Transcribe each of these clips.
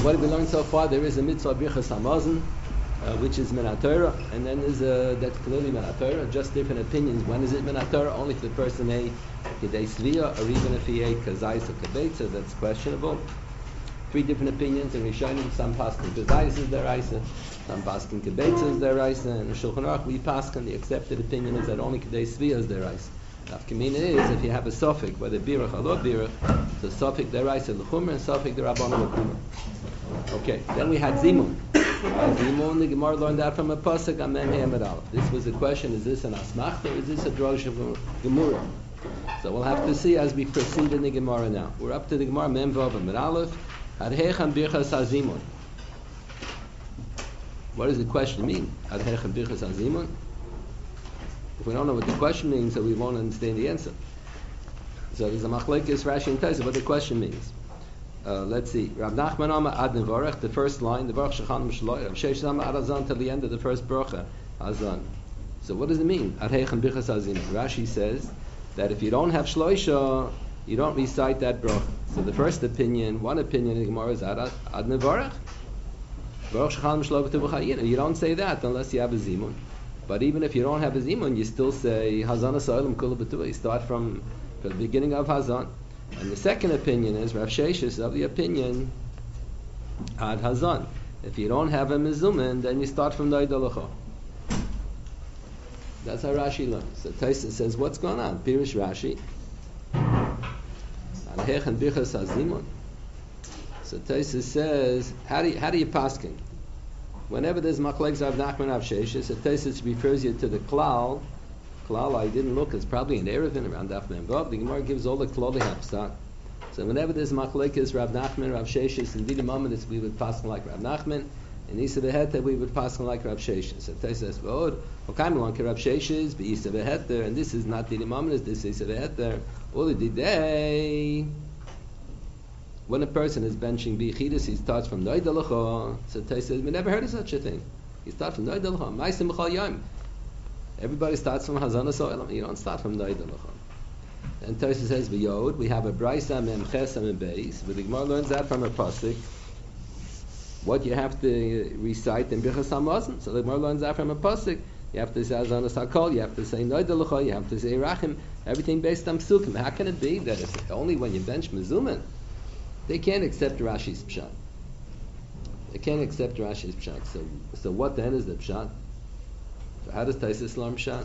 what have we learned so far? There is a mitzvah birchas hamazon, which is min haTorah, and then there's that's clearly min haTorah. Just different opinions. When is it min haTorah? Only if the person ate kedei svia, or even if he ate kazayis or kibetza, that's questionable. Three different opinions in Rishonim. Some paskin kazayis is deraisa, some paskin kibetza is deraisa, and in Shulchan Aruch we paskin the accepted opinion is that only kedei svia is deraisa. Nafkamina is if you have a suffix, whether birach or not birach, so suffix deraisa l'chumra and suffix derabbanan l'chumra. Okay, then we had zimun. Zimun, the Gemara learned that from a pasuk on Mem Hamad Aleph. This was the question: is this an asmachta or is this a drosh of Gemara? So we'll have to see as we proceed in the Gemara now. We're up to the Gemara Mem Vav Amud Aleph. Adhechan birchas hazimun. What does the question mean? Adhechan birchas hazimun. If we don't know what the question means, so we won't understand the answer. So there's a machlekes Rashi and Taisa what the question means. Let's see. Rav Nachman Amar Ad Nevarech, the first line, the Baruch Shechan Mishloi. Rav Sheshes Amar Ad Hazan till the end of the first bracha, Hazan. So what does it mean? Ad Heichen Birchas Hazimun. Rashi says that if you don't have Shloisha, you don't recite that bracha. So the first opinion, one opinion in the Gemara is Ad Nevarech. Baruch Shechan Mishloi v'Tuv Chayinu. You don't say that unless you have a Zimun. But even if you don't have a Zimun, you still say Hazan Ha'Solim Kula B'Tuva. You start from the beginning of Hazan. And the second opinion is Rav Sheshes of the opinion Ad Hazan. If you don't have a Mizumin, then you start from Noida L'cho. That's how Rashi learns. So Taisa says, what's going on? Pirish Rashi. Adhechan birchas hazimun. So Taisa says, how do you paskin? Whenever there's machlekes Rav Nachman Rav Sheshes, so Taisa refers you to the klal. Klal, I didn't look, it's probably an Erevin around Daf Mem Vav. The Gemara gives all the klal they have start. So whenever there's machlekes Rav Nachman, Rav Sheshes, in Didi Mamadis we would paskin like Rav Nachman, in Isa V'Heter we would paskin like Rav Sheshes. So Taisa says, well, kind of like Rav Sheshes, but Isa V'Heter, and this is not Didi Mamadis, this is Isa V'Heter. All the day, when a person is benching B'Yechidus, he starts from Noida L'cho. So Taisa says, we never heard of such a thing. He starts from Noida L'cho. Ma'asim B'chal Yom. Everybody starts from Hazan Ha'Solim. You don't start from Noida L'cho. And Taisa says, V'yod, we have a Braisa Mem Ches Mem Beis, but the Gemara learns that from a pasuk. What you have to recite in Birchas Hamazon. So the Gemara learns that from a pasuk. You have to say Hazan Ha'Sakol, you have to say Noida L'cho, you have to say Rachim, everything based on Psukim. How can it be that if only when you bench Mezuman, they can't accept Rashi's Pshat? They can't accept Rashi's Pshat. So what then is the Pshat? So how does Taisa learn Pshat?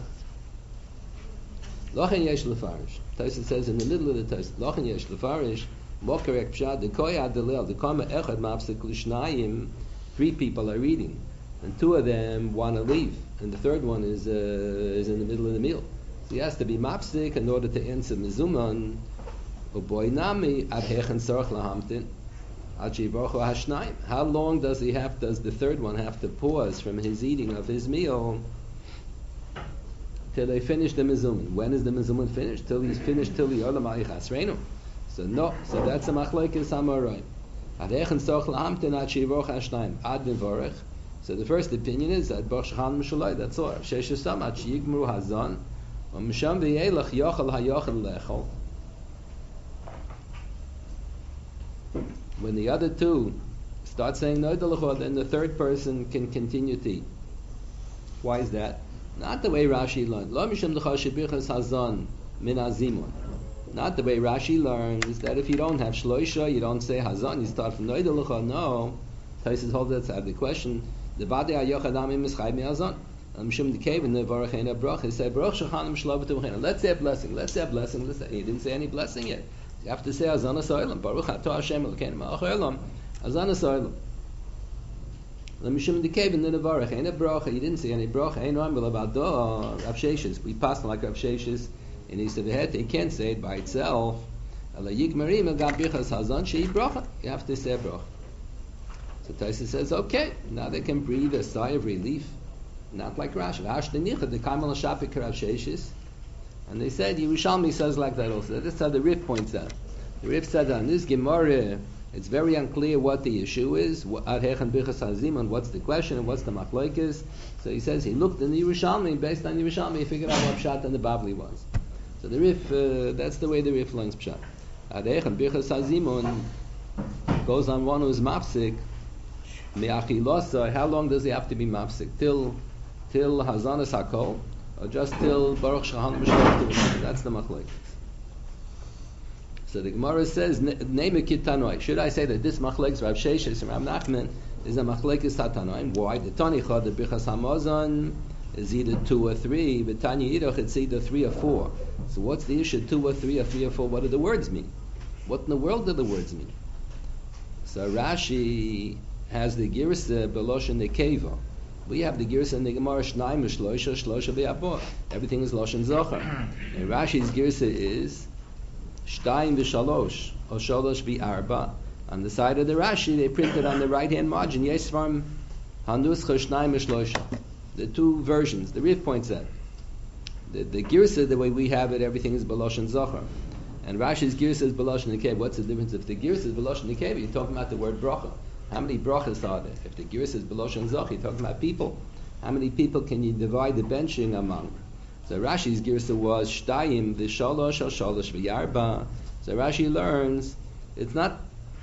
Lochen yesh lefarish. Taisa says in the middle of the Taisa, Lochen yesh lefarish, more correct Pshat, the koya adelel, the kama echad mafsek l'shnayim, three people are reading, and two of them want to leave, and the third one is in the middle of the meal. So he has to be mafsek in order to answer Mezuman. How long does the third one have to pause from his eating of his meal till they finish the Mezuman? When is the Mezuman finished? Till he's finished, till the Olam Chasreinu. So no, so that's a machlekes Amoraim. So the first opinion is that Baruch Shechan Mishalai, that's all. Sheshesam Ad Sheyigmru Hazan, Misham V'Yelach Yochel HaYochel Lechol. When the other two start saying Noida L'cho, then the third person can continue to eat. Why is that? Not the way Rashi learned. Lo mishum d'chashe birchas hazan min hazimun. Not the way Rashi learns that if you don't have shloisha, you don't say hazan, you start from Noida L'cho. No. Taisus holds that's out of the question. The vade hayochadamim is chayv mi hazan. Mishum d'kev and the varachena brach. He said Baruch Shechan Mishlov v'Tuv. Let's say a blessing. Let's say a blessing. He didn't say any blessing yet. You have to say Hazan Ha'Solim. Baruch Atah Hashem Elokeinu Melech Haolam. Hazan Ha'Solim. L'mishum d'kev and the nevarach. Ain't a bracha. You didn't say any bracha. Ain't no ambul about Rav Sheshes. We passed like Rav Sheshes in Isa V'Heter. You can't say it by itself. Ala yigmarim el gam birchas Hazan shei bracha. You have to say a bracha. So Taisa says, okay, now they can breathe a sigh of relief. Not like Rashi. V'hashdenicha the kamal ha'shapik Rav Sheshes. And they said, Yerushalmi says like that also. That's how the Rif points out. The Rif said on this Gemara, it's very unclear what the issue is. Adhechan birchas hazimun, what's the question and what's the machlokes? So he says he looked in the Yerushalmi, based on Yerushalmi, he figured out what Pshat and the Bavli was. So the Rif, that's the way the Rif learns Pshat. Adhechan birchas hazimun goes on one who's mafsik, Me'achilosa, how long does he have to be mafsik? Till Hazanas Hakol, or just till Baruch Shahan B'Shalom? That's the machlekes. So the Gemara says, name a kitanoi. Should I say that this machlekes Rav Sheshes and Rav Nachman is a machlekes tatanoim? Why? The Tanicha, the Birchas Hamazon, is either 2 or 3, but Tanya Yidoch it's either 3 or 4. So what's the issue? 2 or 3 or 3 or 4? What do the words mean? What in the world do the words mean? So Rashi has the Girsa Beloshen Nekeva. We have the Girsa in the Gemara Shnaim Shlosha Shlosha Be'abor. Everything is Loshen Zochar. And Rashi's Girsa is Shtayim V'Shalosh or Shalosh V'Arba. On the side of the Rashi, they printed on the right-hand margin Yesvarm Handuscha Shnaim Shlosha. The two versions. The Rif points out the Girsa, the way we have it, everything is Beloshen Zochar. And Rashi's Girsa is Beloshen Nekeva. What's the difference? If the Girsa is Beloshen Nekeva, you're talking about the word bracha. How many brachas are there? If the Girsa is Beloshen Zochar, you're talking about people. How many people can you divide the benching among? So Rashi's Girsa was Shtayim V'Shalosh or Shalosh V'Yarba. So Rashi learns it's not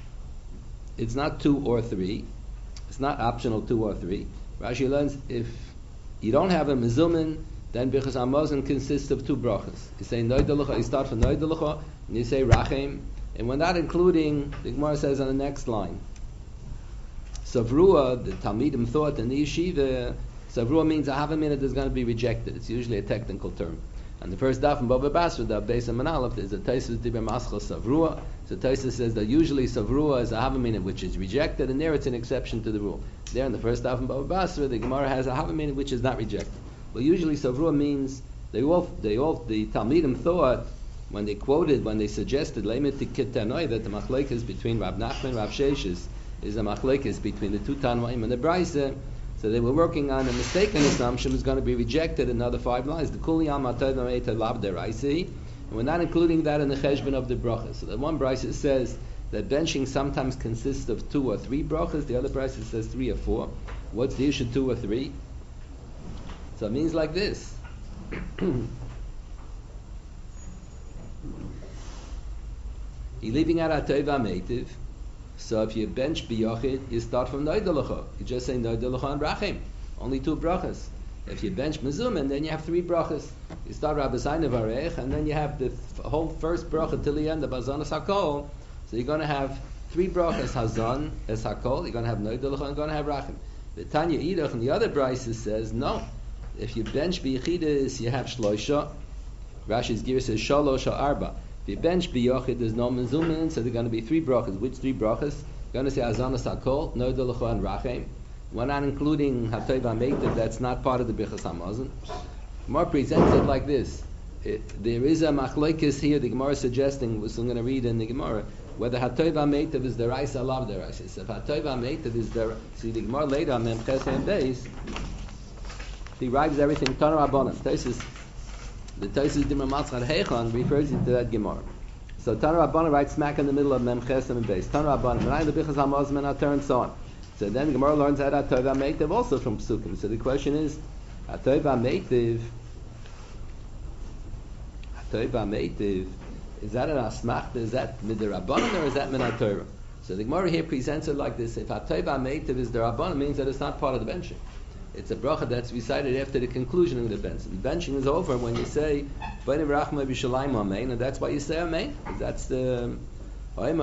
2 or 3. It's not optional 2 or 3. Rashi learns if you don't have a mezumin, then Birchas Hamazon consists of 2 brachas. You say Noidelecha, you start from Noidelecha, and you say Rachem, and we're not including, the Gemara says on the next line, Savrua, the Talmidim thought in the yeshiva, Savrua means a Havamina is going to be rejected. It's usually a technical term. And the first daf in Bava Basra, the Beis Manalef, there's a Taisus Dibber Maschal Savrua. So Taisus says that usually Savrua is a Havamina which is rejected, and there it's an exception to the rule. There in the first daf in Bava Basra, the Gemara has a Havamina which is not rejected. But usually Savrua means the Talmidim thought when they suggested Leimet Kitanoi that the machlekes between Rav Nachman and Rav Sheshes is a machlekes between the 2 Tanoim and the Braisa. So they were working on a mistaken assumption was going to be rejected in another 5 lines. The Kuli Yam Atayv Meita Lav Deraisi, and we're not including that in the Cheshbon of the brachas. So the one Braisa says that benching sometimes consists of 2 or 3 brachas. The other Braisa says 3 or 4. What's the issue? 2 or 3? So it means like this. You're leaving out Atayv Meitiv. So if you bench B'Yochid, you start from Noidelecha. You just say Noidelecha and Rachem. Only 2 brachas. If you bench Mezumin, then you have 3 brachas. You start Rabbi Zayin Varech, and then you have the whole first bracha till the end of Hazanas Hakol. So you're going to have 3 brachas Hazan as Hakol. You're going to have Noidelecha and you're going to have Rachem. The Tanya Idach and the other Brisa says no. If you bench B'Yechidus, you have Shloisha. Rashi's Gira says Shalosh or Arba. If you bench B'Yochid, there's no Mezumin, so there are going to be 3 brachas. Which 3 brachas? You're going to say Hazanas Hakol, Noidelecha and Rachem. We're not including Hatayv HaMeitiv, that's not part of the Birchas Hamazon. Gemara presents it like this. There is a machlokes here, the Gemara is suggesting, which I'm going to read in the Gemara, whether Hatayv HaMeitiv is deraisa or lav deraisa. So if Hatayv HaMeitiv is deraisa, see the Gemara later on Memches and Beis, he writes everything, Tana Rabbanan. The Taisus Dimar Matzchad Heichon refers to that Gemara. So Tana Rabbanan writes smack in the middle of Mem Chesem and Beis. Tana Rabbanan, Menai the Bichas HaMazon and Ater and so on. So then the Gemara learns that Hatayv HaMeitiv also from Psukim. So the question is, Hatayv HaMeitiv, is that an Asmachta? Is that Midirabbanan or is that Min HaTorah? So the Gemara here presents it like this. If Hatayv HaMeitiv is the Rabbanan, it means that it's not part of the benching. It's a bracha that's recited after the conclusion of the benching. The benching is over when you say B'nei Rachma B'Shalayim Amen, and that's why you say Amen. That's the if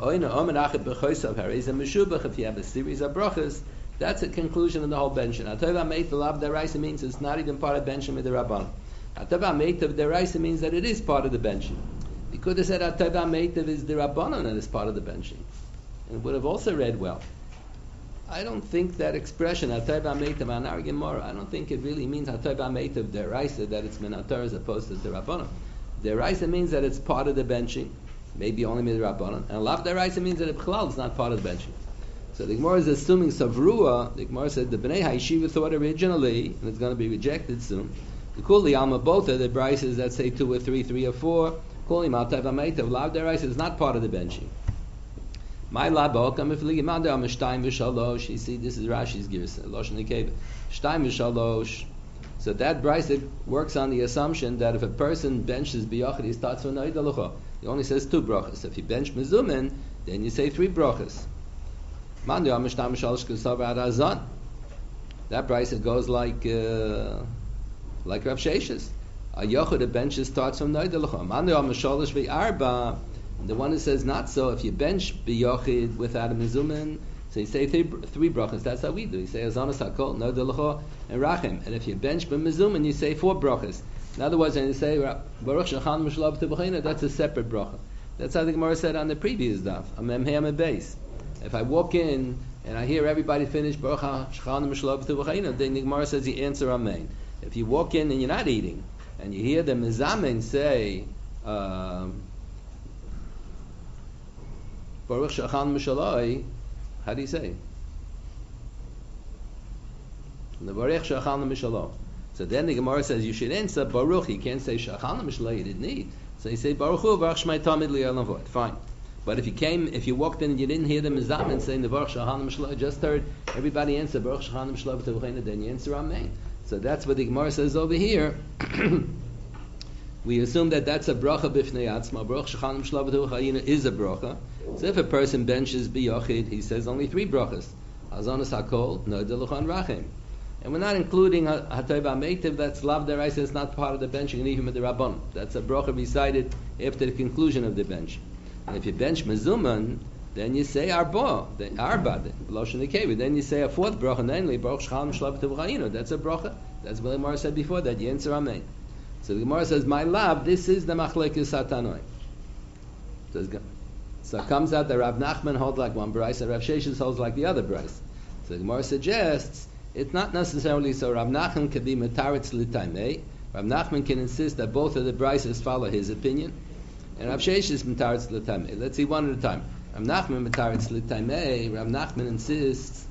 you have a series of brachas, that's a conclusion of the whole benching. Hatayv HaMeitiv Lav Deraisa means it's not even part of benching with the Rabban. Hatayv HaMeitiv Deraisa means that it is part of the benching. You could have said Hatayv HaMeitiv is the Rabbanon and it's part of the benching, and it would have also read well. I don't think that expression Hatayv HaMeitiv Anar Gemara, I don't think it really means Hatayv HaMeitiv Deraisa, that it's Min HaTorah as opposed to the Rabbanon. Deraisa means that it's part of the benching, maybe only Min Rabbanon, and Lav Deraisa means that it is not part of the benching. So the Gemara is assuming Savrua. The Gemara said the Bnei HaYeshiva thought originally, and it's going to be rejected soon. The Kuli Alma, both of the Brises that say 2 or 3, 3 or 4, Kuli Hatayv HaMeitiv Lav Deraisa is not part of the benching. My labokam if ligimander am shtayim v'shalosh. You see, this is Rashi's girsa, Loshen Nekeva, shtayim v'shalosh. So that brisa works on the assumption that if a person benches biyachid, he starts from noidelecha. He only says 2 brachas. If you bench mezumin, then you say 3 brachas. That price it goes like Rav Sheshes. A yochid, a bench starts from Noidelecha. Manu Amashalish ve'arba. The one who says not so. If you bench biyochid without a mizuman, so you say three brachas. That's how we do. You say azanas hakol, Noidelecha, and rachim. And if you bench b'mizuman, you say 4 brachas. In other words, when you say Baruch Shechan Mishlob Tebachina, that's a separate bracha. That's how the Gemara said on the previous daf. Amem Hayam Beis. If I walk in and I hear everybody finish Baruch Shechan Mishlob Tebachina, then the Gemara says you answer Amen. If you walk in and you're not eating, and you hear the Mizamen say Baruch Shechan Mishaloi, how do you say? The Baruch Shechan Mishaloi. So then the Gemara says you should answer Baruch. You can't say Shachan Mishaloi. You didn't need. So you say Baruch Hu Baruch Shmei Tamid Li'Olam. Fine. But if you walked in and you didn't hear the Mizamen saying the Baruch Shechan Mishaloi, just heard everybody answer Baruch Shechan Mishaloi, then you answer Amen. So that's what the Gemara says over here. We assume that that's a bracha b'fnei atzma. Baruch Shechan Mishaloi is a bracha. So if a person benches biyochid, he says only 3 brachas. Azanas Hakol, Noidelecha, and Rachim. And we're not including Hatayv HaMeitiv, that's Lav Deraisa, it's not part of the benching, and even with the Rabban. That's a bracha recited after the conclusion of the bench. And if you bench Mezuman, then you say Arba, then you say a 4th bracha, namely Baruch Shechan Mishaloi Tevachayinu. That's a bracha. That's what the Gemara said before, that you answer Amen. So the Gemara says, my love, this is the Machlekes Hatanoi. So it comes out that Rav Nachman holds like one Bryce, and Rav Sheshes holds like the other Bryce. So the Gemara suggests, it's not necessarily so. Rav Nachman can be metaritz l'taimei. Rav Nachman can insist that both of the Bryces follow his opinion, and Rav Sheshes is metaritz l'taimei. Let's see one at a time. Rav Nachman metaritz l'taimei. Rav Nachman insists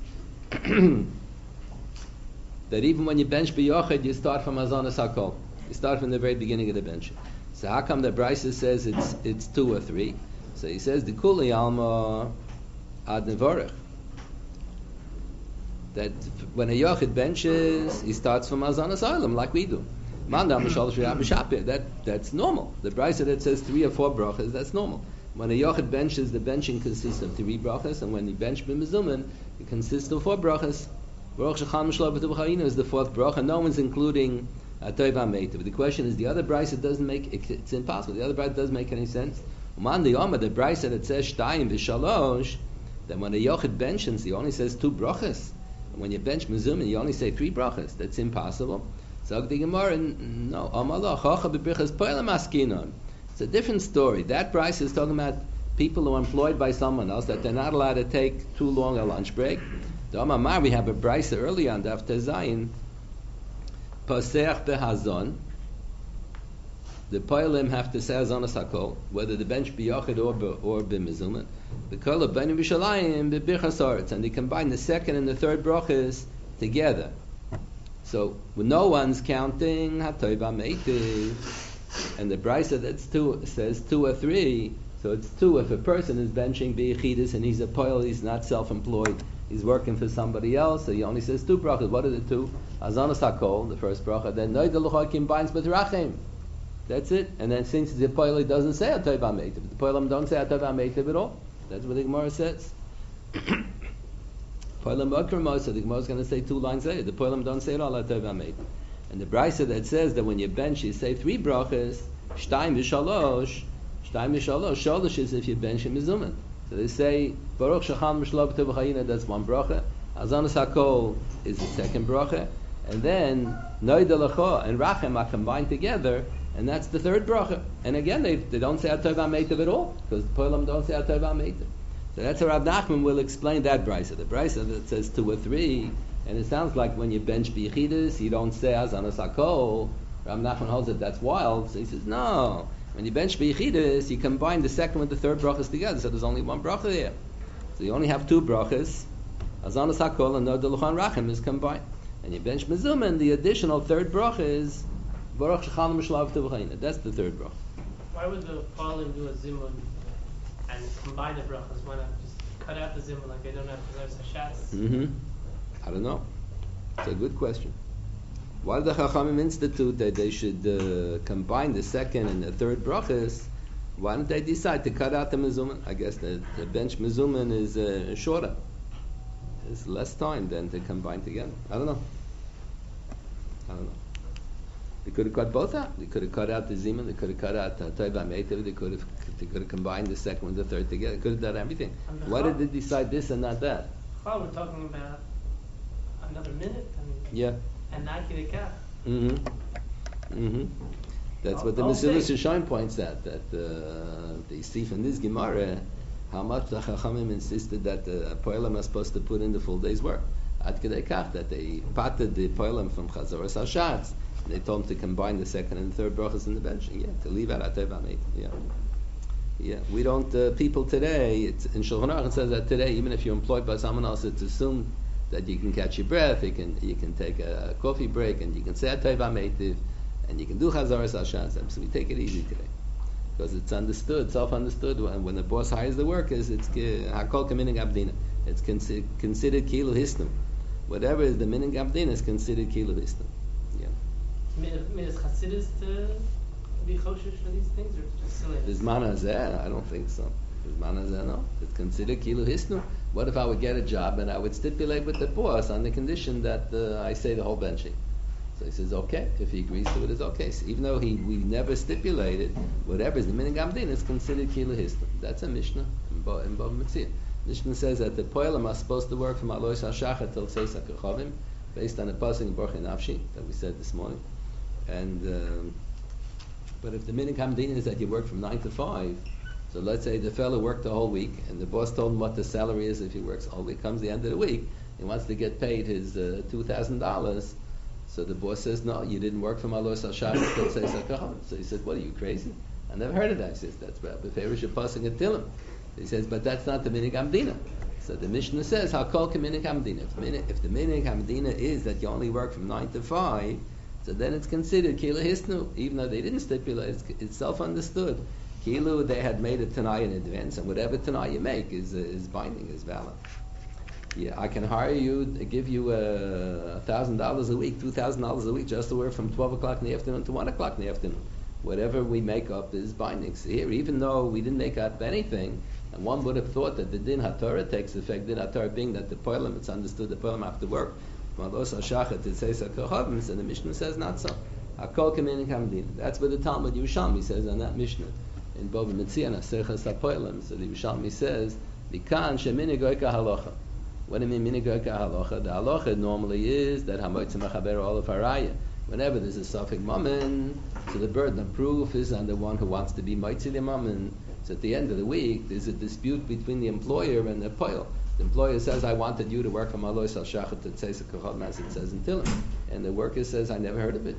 that even when you bench biyochid, you start from azanas hakol. You start from the very beginning of the bench. So how come the Bryce says it's 2 or 3? So he says the kuli alma ad nevorech. That when a yochid benches, he starts from azanas olam like we do. That's normal. The brayso that says 3 or 4 brachas, that's normal. When a yochid benches, the benching consists of 3 brachas, and when he bench b'mizuman, it consists of 4 brachas. Baruch Shechan Mishaloi B'Tevachayinu is the 4th bracha. No one's including Hatayv HaMeitiv. But the question is, the other brayso doesn't make it's impossible. The other brayso doesn't make any sense. Uman the Yoma, the brayso that says Shtayim v'Shalosh, that when a yochid benches, he only says 2 brachas. When you bench mezumin, you only say 3 brachas. That's impossible. So the Gemara, no. It's a different story. That price is talking about people who are employed by someone else, that they're not allowed to take too long a lunch break. The Amar, we have a price early on Daf Tezayin. Paseach behazon. The poilim have to say azanas hakol, whether the bench be yochid or b'mezuman. The kol of b'nei b'shalayim b'birchas aretz, and they combine the 2nd and the 3rd brachas together. So when no one's counting Hatayv HaMeitiv, and the brayso that's 2 says 2 or 3, so it's 2 if a person is benching b'yechidus and he's a poil, he's not self-employed, he's working for somebody else, so he only says 2 brachas. What are the 2? Azanas hakol, the 1st bracha, then Noidelecha combines with rachim. That's it. And then since the poilim doesn't say Hatayv HaMeitiv, the poilim don't say Hatayv HaMeitiv at all. That's what the Gemara says. Poilim Bakramos, so the Gemara is going to say 2 lines later. The poilim don't say it all Hatayv HaMeitiv. And the brayso that says that when you bench, you say 3 brachas, Shtayim v'Shalosh. Shtayim v'Shalosh. Shalosh is if you bench a mezuman. So they say Baruch Shechan Mishaloi B'Tevachayinu, that's 1 bracha. Azanas Hakol is the 2nd bracha. And then Noidelecha and Rachem are combined together, and that's the 3rd bracha. And again, they don't say Hatayv HaMeitiv at all, because the poilim don't say Hatayv HaMeitiv. So that's how Rav Nachman will explain that brayso. The brayso that says 2 or 3, and it sounds like when you bench b'yechidus, you don't say azanas hakol. Rav Nachman holds that that's wild, so he says no. When you bench b'yechidus, you combine the 2nd with the 3rd brachas together, so there's only 1 bracha there. So you only have 2 brachas. Azanas hakol and Noidelecha and Rachim is combined. And you bench mezuman, the additional 3rd bracha is Baruch Shechan Mishaloi B'Tevachayinu. That's the 3rd bracha. Why would the poilim do a zimun and combine the brachas? Why not just cut out the zimun like they don't have to Hashatz? I don't know. It's a good question. Why did the Chachamim institute that they should combine the 2nd and the 3rd brachas? Why didn't they decide to cut out the mezuman? I guess the bench mezuman is shorter. It's less time than to combine together. I don't know. They could have cut both out. They could have cut out the Zimun. They could have cut out Toiva Meitav. They could have combined the second one, the third together. They could have done everything. Why did they decide this and not that? We're talking about another minute. Yeah. And not Kidikach. That's what the Mesilas Yesharim points out, that they see from this Gemara how much the Chachamim insisted that the Poilam are supposed to put in the full day's work. Ad Kedei Kach, that they parted the Poilam from Chazaras HaShatz. They told them to combine the second and third brachas in the benching. Yeah, to leave out Atei V'Ameit. Yeah. We don't. People today, in Shulchan Aruch it says that today, even if you're employed by someone else, it's assumed that you can catch your breath, you can take a coffee break, and you can say Atei V'Ameit, and you can do Chazaras HaShatz. So we take it easy today, because it's understood, self-understood. When the boss hires the workers, it's Hakol Kaminig Abdina. It's considered Kilu Hisnu. Whatever is the Minig Abdina is considered Kilu Hisnu. Is Chassidus to be choshesh for these things, or just silly? Is Manazeh? I don't think so. Is Manazeh? No. It's considered Kilu Hisnu. What if I would get a job and I would stipulate with the boss on the condition that I say the whole benching? So he says, okay. If he agrees to it, it's okay. So even though we never stipulated, whatever is the Minig Abdin is considered Kilu Hisnu. That's a Mishnah in Bava Metzia. Mishnah says that the Poilam are supposed to work from Alois HaShachar till Tzeis HaKochavim, based on the pasuk in Baruch Nafshi that we said this morning. And but if the Minig Hamdin is that you work from 9 to 5, so let's say the fellow worked the whole week, and the boss told him what the salary is if he works all week. Comes the end of the week, he wants to get paid his $2,000. So the boss says, no, you didn't work from Alois HaShachar till Tzeis HaKochavim. So he said, what are you, crazy? I never heard of that. He says, that's Beferish Pasuk at Tilim. He says, but that's not the Minig Hamdina. So the Mishnah says, Hakol Kaminig Hamdina. If the Minig Hamdina is that you only work from 9 to 5, so then it's considered Kilu Hisnu, even though they didn't stipulate, it's self-understood. Kilu, they had made a Tanai in advance, and whatever Tanai you make is binding, is valid. Yeah, I can hire you, give you $1,000 a week, $2,000 a week, just to work from 12 o'clock in the afternoon to 1 o'clock in the afternoon. Whatever we make up is binding. So here, even though we didn't make up anything, and one would have thought that the Din HaTorah takes effect, Din HaTorah being that the Poilam, it's understood the Poilam have to work. Malos HaShachar to Tzeis HaKochavim, and the Mishnah says not so. Hakol Kaminig Hamdin. That's what the Talmud Yerushalmi says on that Mishnah. In Bava Metzia, Naserchas HaPoilam, so the Yerushalmi says, Mikan Sheminig Oika Halacha. What do you mean Minig Oika Halacha? The Halacha normally is that Hamoitz Mechaber all of Haraya. Whenever there's a Safek Mammon, so the burden of proof is on the one who wants to be Moitzi the Mammon. So at the end of the week, there's a dispute between the employer and the Poil. The employer says, I wanted you to work from Alois HaShachar to Tzeis HaKochavim, as it says in Tilim. And the worker says, I never heard of it.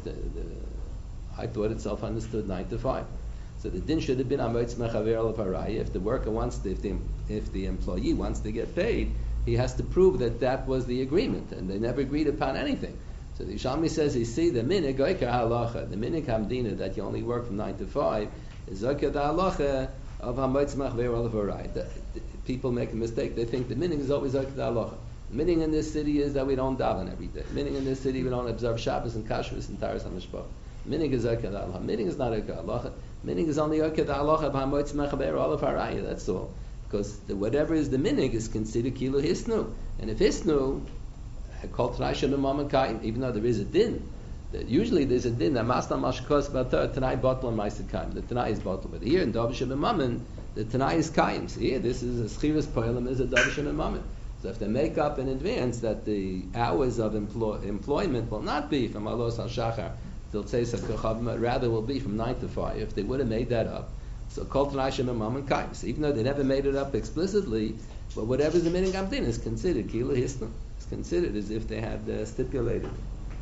I thought it self-understood 9 to 5. So the din should have been Amoitz Mechaver al Haraya. If the worker wants to, if the employee wants to get paid, he has to prove that was the agreement, and they never agreed upon anything. So the Yishalmi says, you see, the minig oika halacha, the minig hamdina that you only work from 9 to 5, is oika the halacha of Hamoitz Mechaver al Haraya. People make a mistake. They think the minig is always oika the halacha. The minig in this city is that we don't daven every day. The minig in this city we don't observe Shabbos and Kashrus and Taras HaMishpach. Minig is oika the halacha. Minig is not oika halacha. Minig is only oika the halacha of Hamoitz Mechaver al Haraya. That's all. Because whatever is the minig is considered kilu hisnu. And if hisnu, called Tanai Mammon Kaim, even though there is a din, that usually there's a din that Masna Mashkos Batar Tanai Botl and Ma'aseh Kaim. The Tanai is Botl, but here in Davish and Mammon, the Tanai is Kaim. So here, this is a Schiras Poilam is a Davish and Mammon. So if they make up in advance that the hours of employment will not be from Alos HaShachar till Tzeis HaKochavim, rather will be from 9 to 5. If they would have made that up, so called Tanai Shem Mammon Kaim. So even though they never made it up explicitly, but whatever the minig amdin is considered kilu hisnu. It's considered as if they had stipulated.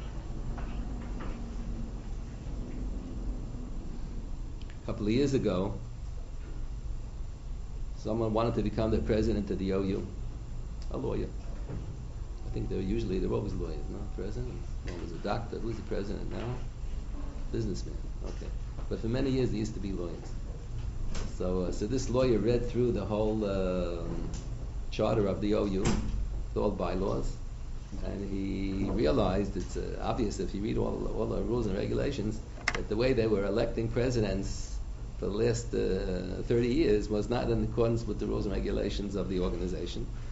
A couple of years ago, someone wanted to become the president of the OU, a lawyer. I think they're always lawyers, no? President. One was a doctor. Who's the president now? Businessman. Okay. But for many years, they used to be lawyers. So this lawyer read through the whole charter of the OU, with all bylaws, and he realized it's obvious if you read all the rules and regulations that the way they were electing presidents for the last 30 years was not in accordance with the rules and regulations of the organization.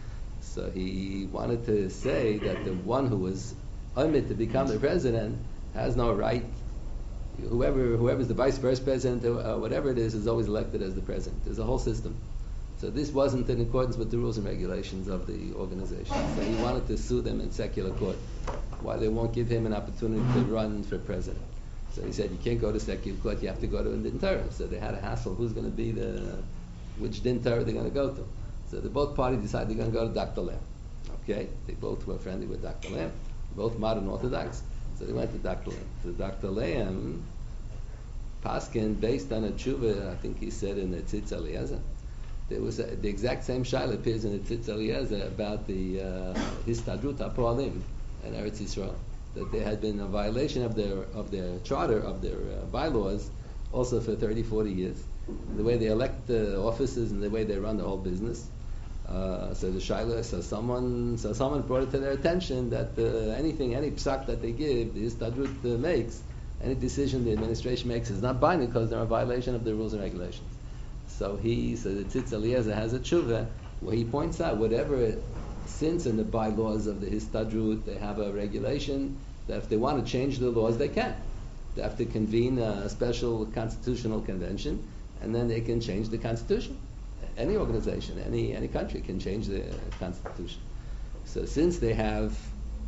So he wanted to say that the one who was omit to become the president has no right. Whoever's the vice president or whatever it is always elected as the president. There's a whole system. So this wasn't in accordance with the rules and regulations of the organization. So he wanted to sue them in secular court. Why they won't give him an opportunity to run for president. So he said, you can't go to secular court, you have to go to a din Torah. So they had a hassle, who's going to be which din Torah they're going to go to. So the both parties decided they're going to go to Dr. Lamb. Okay? They both were friendly with Dr. Lamb, both modern Orthodox. So they went to Dr. Lamb. So Dr. Lamb, Paskin, based on a tshuva, I think he said in the Tzitz Eliezer, there was the exact same shaila appears in the Tzitz Eliezer about the Histadrut HaPoalim in Eretz Yisrael, that there had been a violation of their charter, of their bylaws, also for 30, 40 years. The way they elect the officers and the way they run the whole business. So the shaila, so someone brought it to their attention that any psak that they give, the Histadrut makes, any decision the administration makes is not binding because they're a violation of the rules and regulations. So the Tzitz Eliezer has a tshuva where he points out since in the bylaws of the Histadrut they have a regulation that if they want to change the laws they can. They have to convene a special constitutional convention and then they can change the constitution. Any organization, any country can change the constitution. So since they have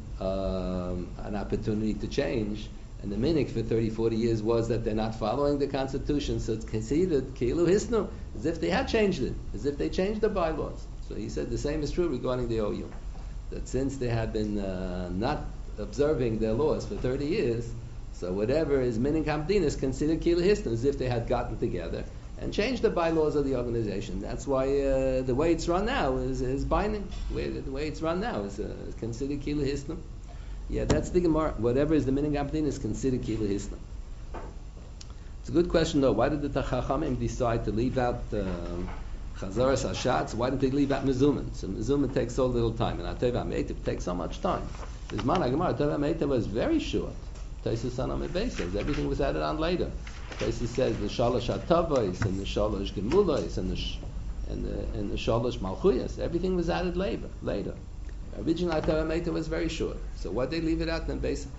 an opportunity to change, and the minhag for 30, 40 years was that they're not following the Constitution, so it's considered kilu hisnu, as if they had changed it, as if they changed the bylaws. So he said the same is true regarding the OU, that since they had been not observing their laws for 30 years, so whatever is minhag hamdin is considered kilu hisnu, as if they had gotten together and changed the bylaws of the organization. That's why the way it's run now is binding. The way it's run now is considered kilu hisnu. Yeah, that's the Gemara. Whatever is the minhag hamdin is considered kilu hisna. It's a good question though. Why did the Chachamim decide to leave out Chazaras Hashatz? Why didn't they leave out Mezuman? So Mezuman takes so little time, and Ateva Meitiv takes so much time. This man Gemara, Ateva Meitiv was very short. Taisus Sanam says everything was added on later. Taisus says the Shalosh Atavos and the Shalosh Gemulos and the Shalosh Malchuyas. Everything was added later. Original Torah Meita was very short. So why they leave it out then based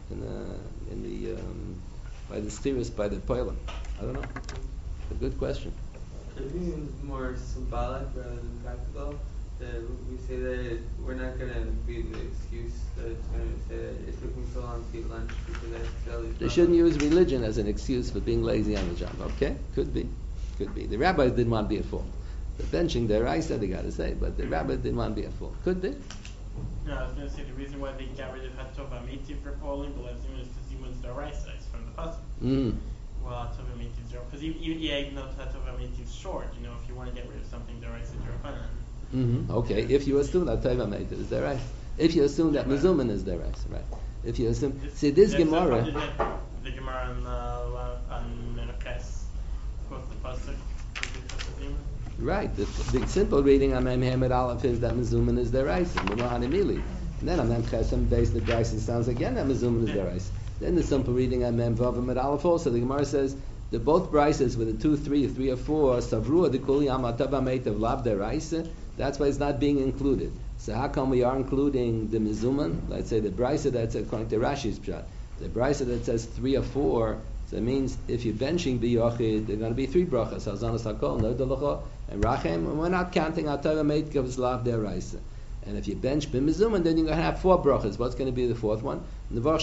by the Schiris, by the Poilim? I don't know. A good question. Could it be more symbolic rather than practical? That we say that we're not going to be the excuse that it's going to say that it took me so long to eat lunch because I had to sell these. They shouldn't use religion as an excuse for being lazy on the job. Okay? Could be. The rabbis didn't want to be at fault. The benching their rice, they got to say, but the rabbis didn't want to be at fault. Could be. No, I was going to say the reason why they got rid of Hatova Meitiv for Pauline, but Zimun is because Zimun's Daraisa, it's from the Pasuk. Well, Hatova Meitiv is because even though Hatova Meitiv is short, if you want to get rid of something, Daraisa Darabanan. Okay, if you assume that Hatova Meitiv is Daraisa. If you assume that Mezuman is Daraisa, right? If you assume... See, this Gemara... The Gemara on Menachas quotes the Pasuk. Right. The simple reading on Mem Hamid Aleph is that Mezuman is Deraisa, Mili. And then on Mem Chesem based the Deraisa sounds again that Mezuman is Deraisa. Then the simple reading on Mem Vav Hamid Aleph also. The Gemara says the both Brises with the 2, 3 or 4 Savrua the Kuli Amatava Meit of Lav Deraisa. That's why it's not being included. So how come we are including the Mezuman? Let's say the Brisa that's according to Rashi's Pshat. The Brisa that says 3 or 4. So it means if you're benching b'yochid, there are going to be 3 brachas. Hazanas hakol, nerdalacha, and rachem. And we're not counting atara meit kavs lav deraisa. And if you bench b'mizuman, then you're going to have 4 brachas. What's going to be the 4th one? Like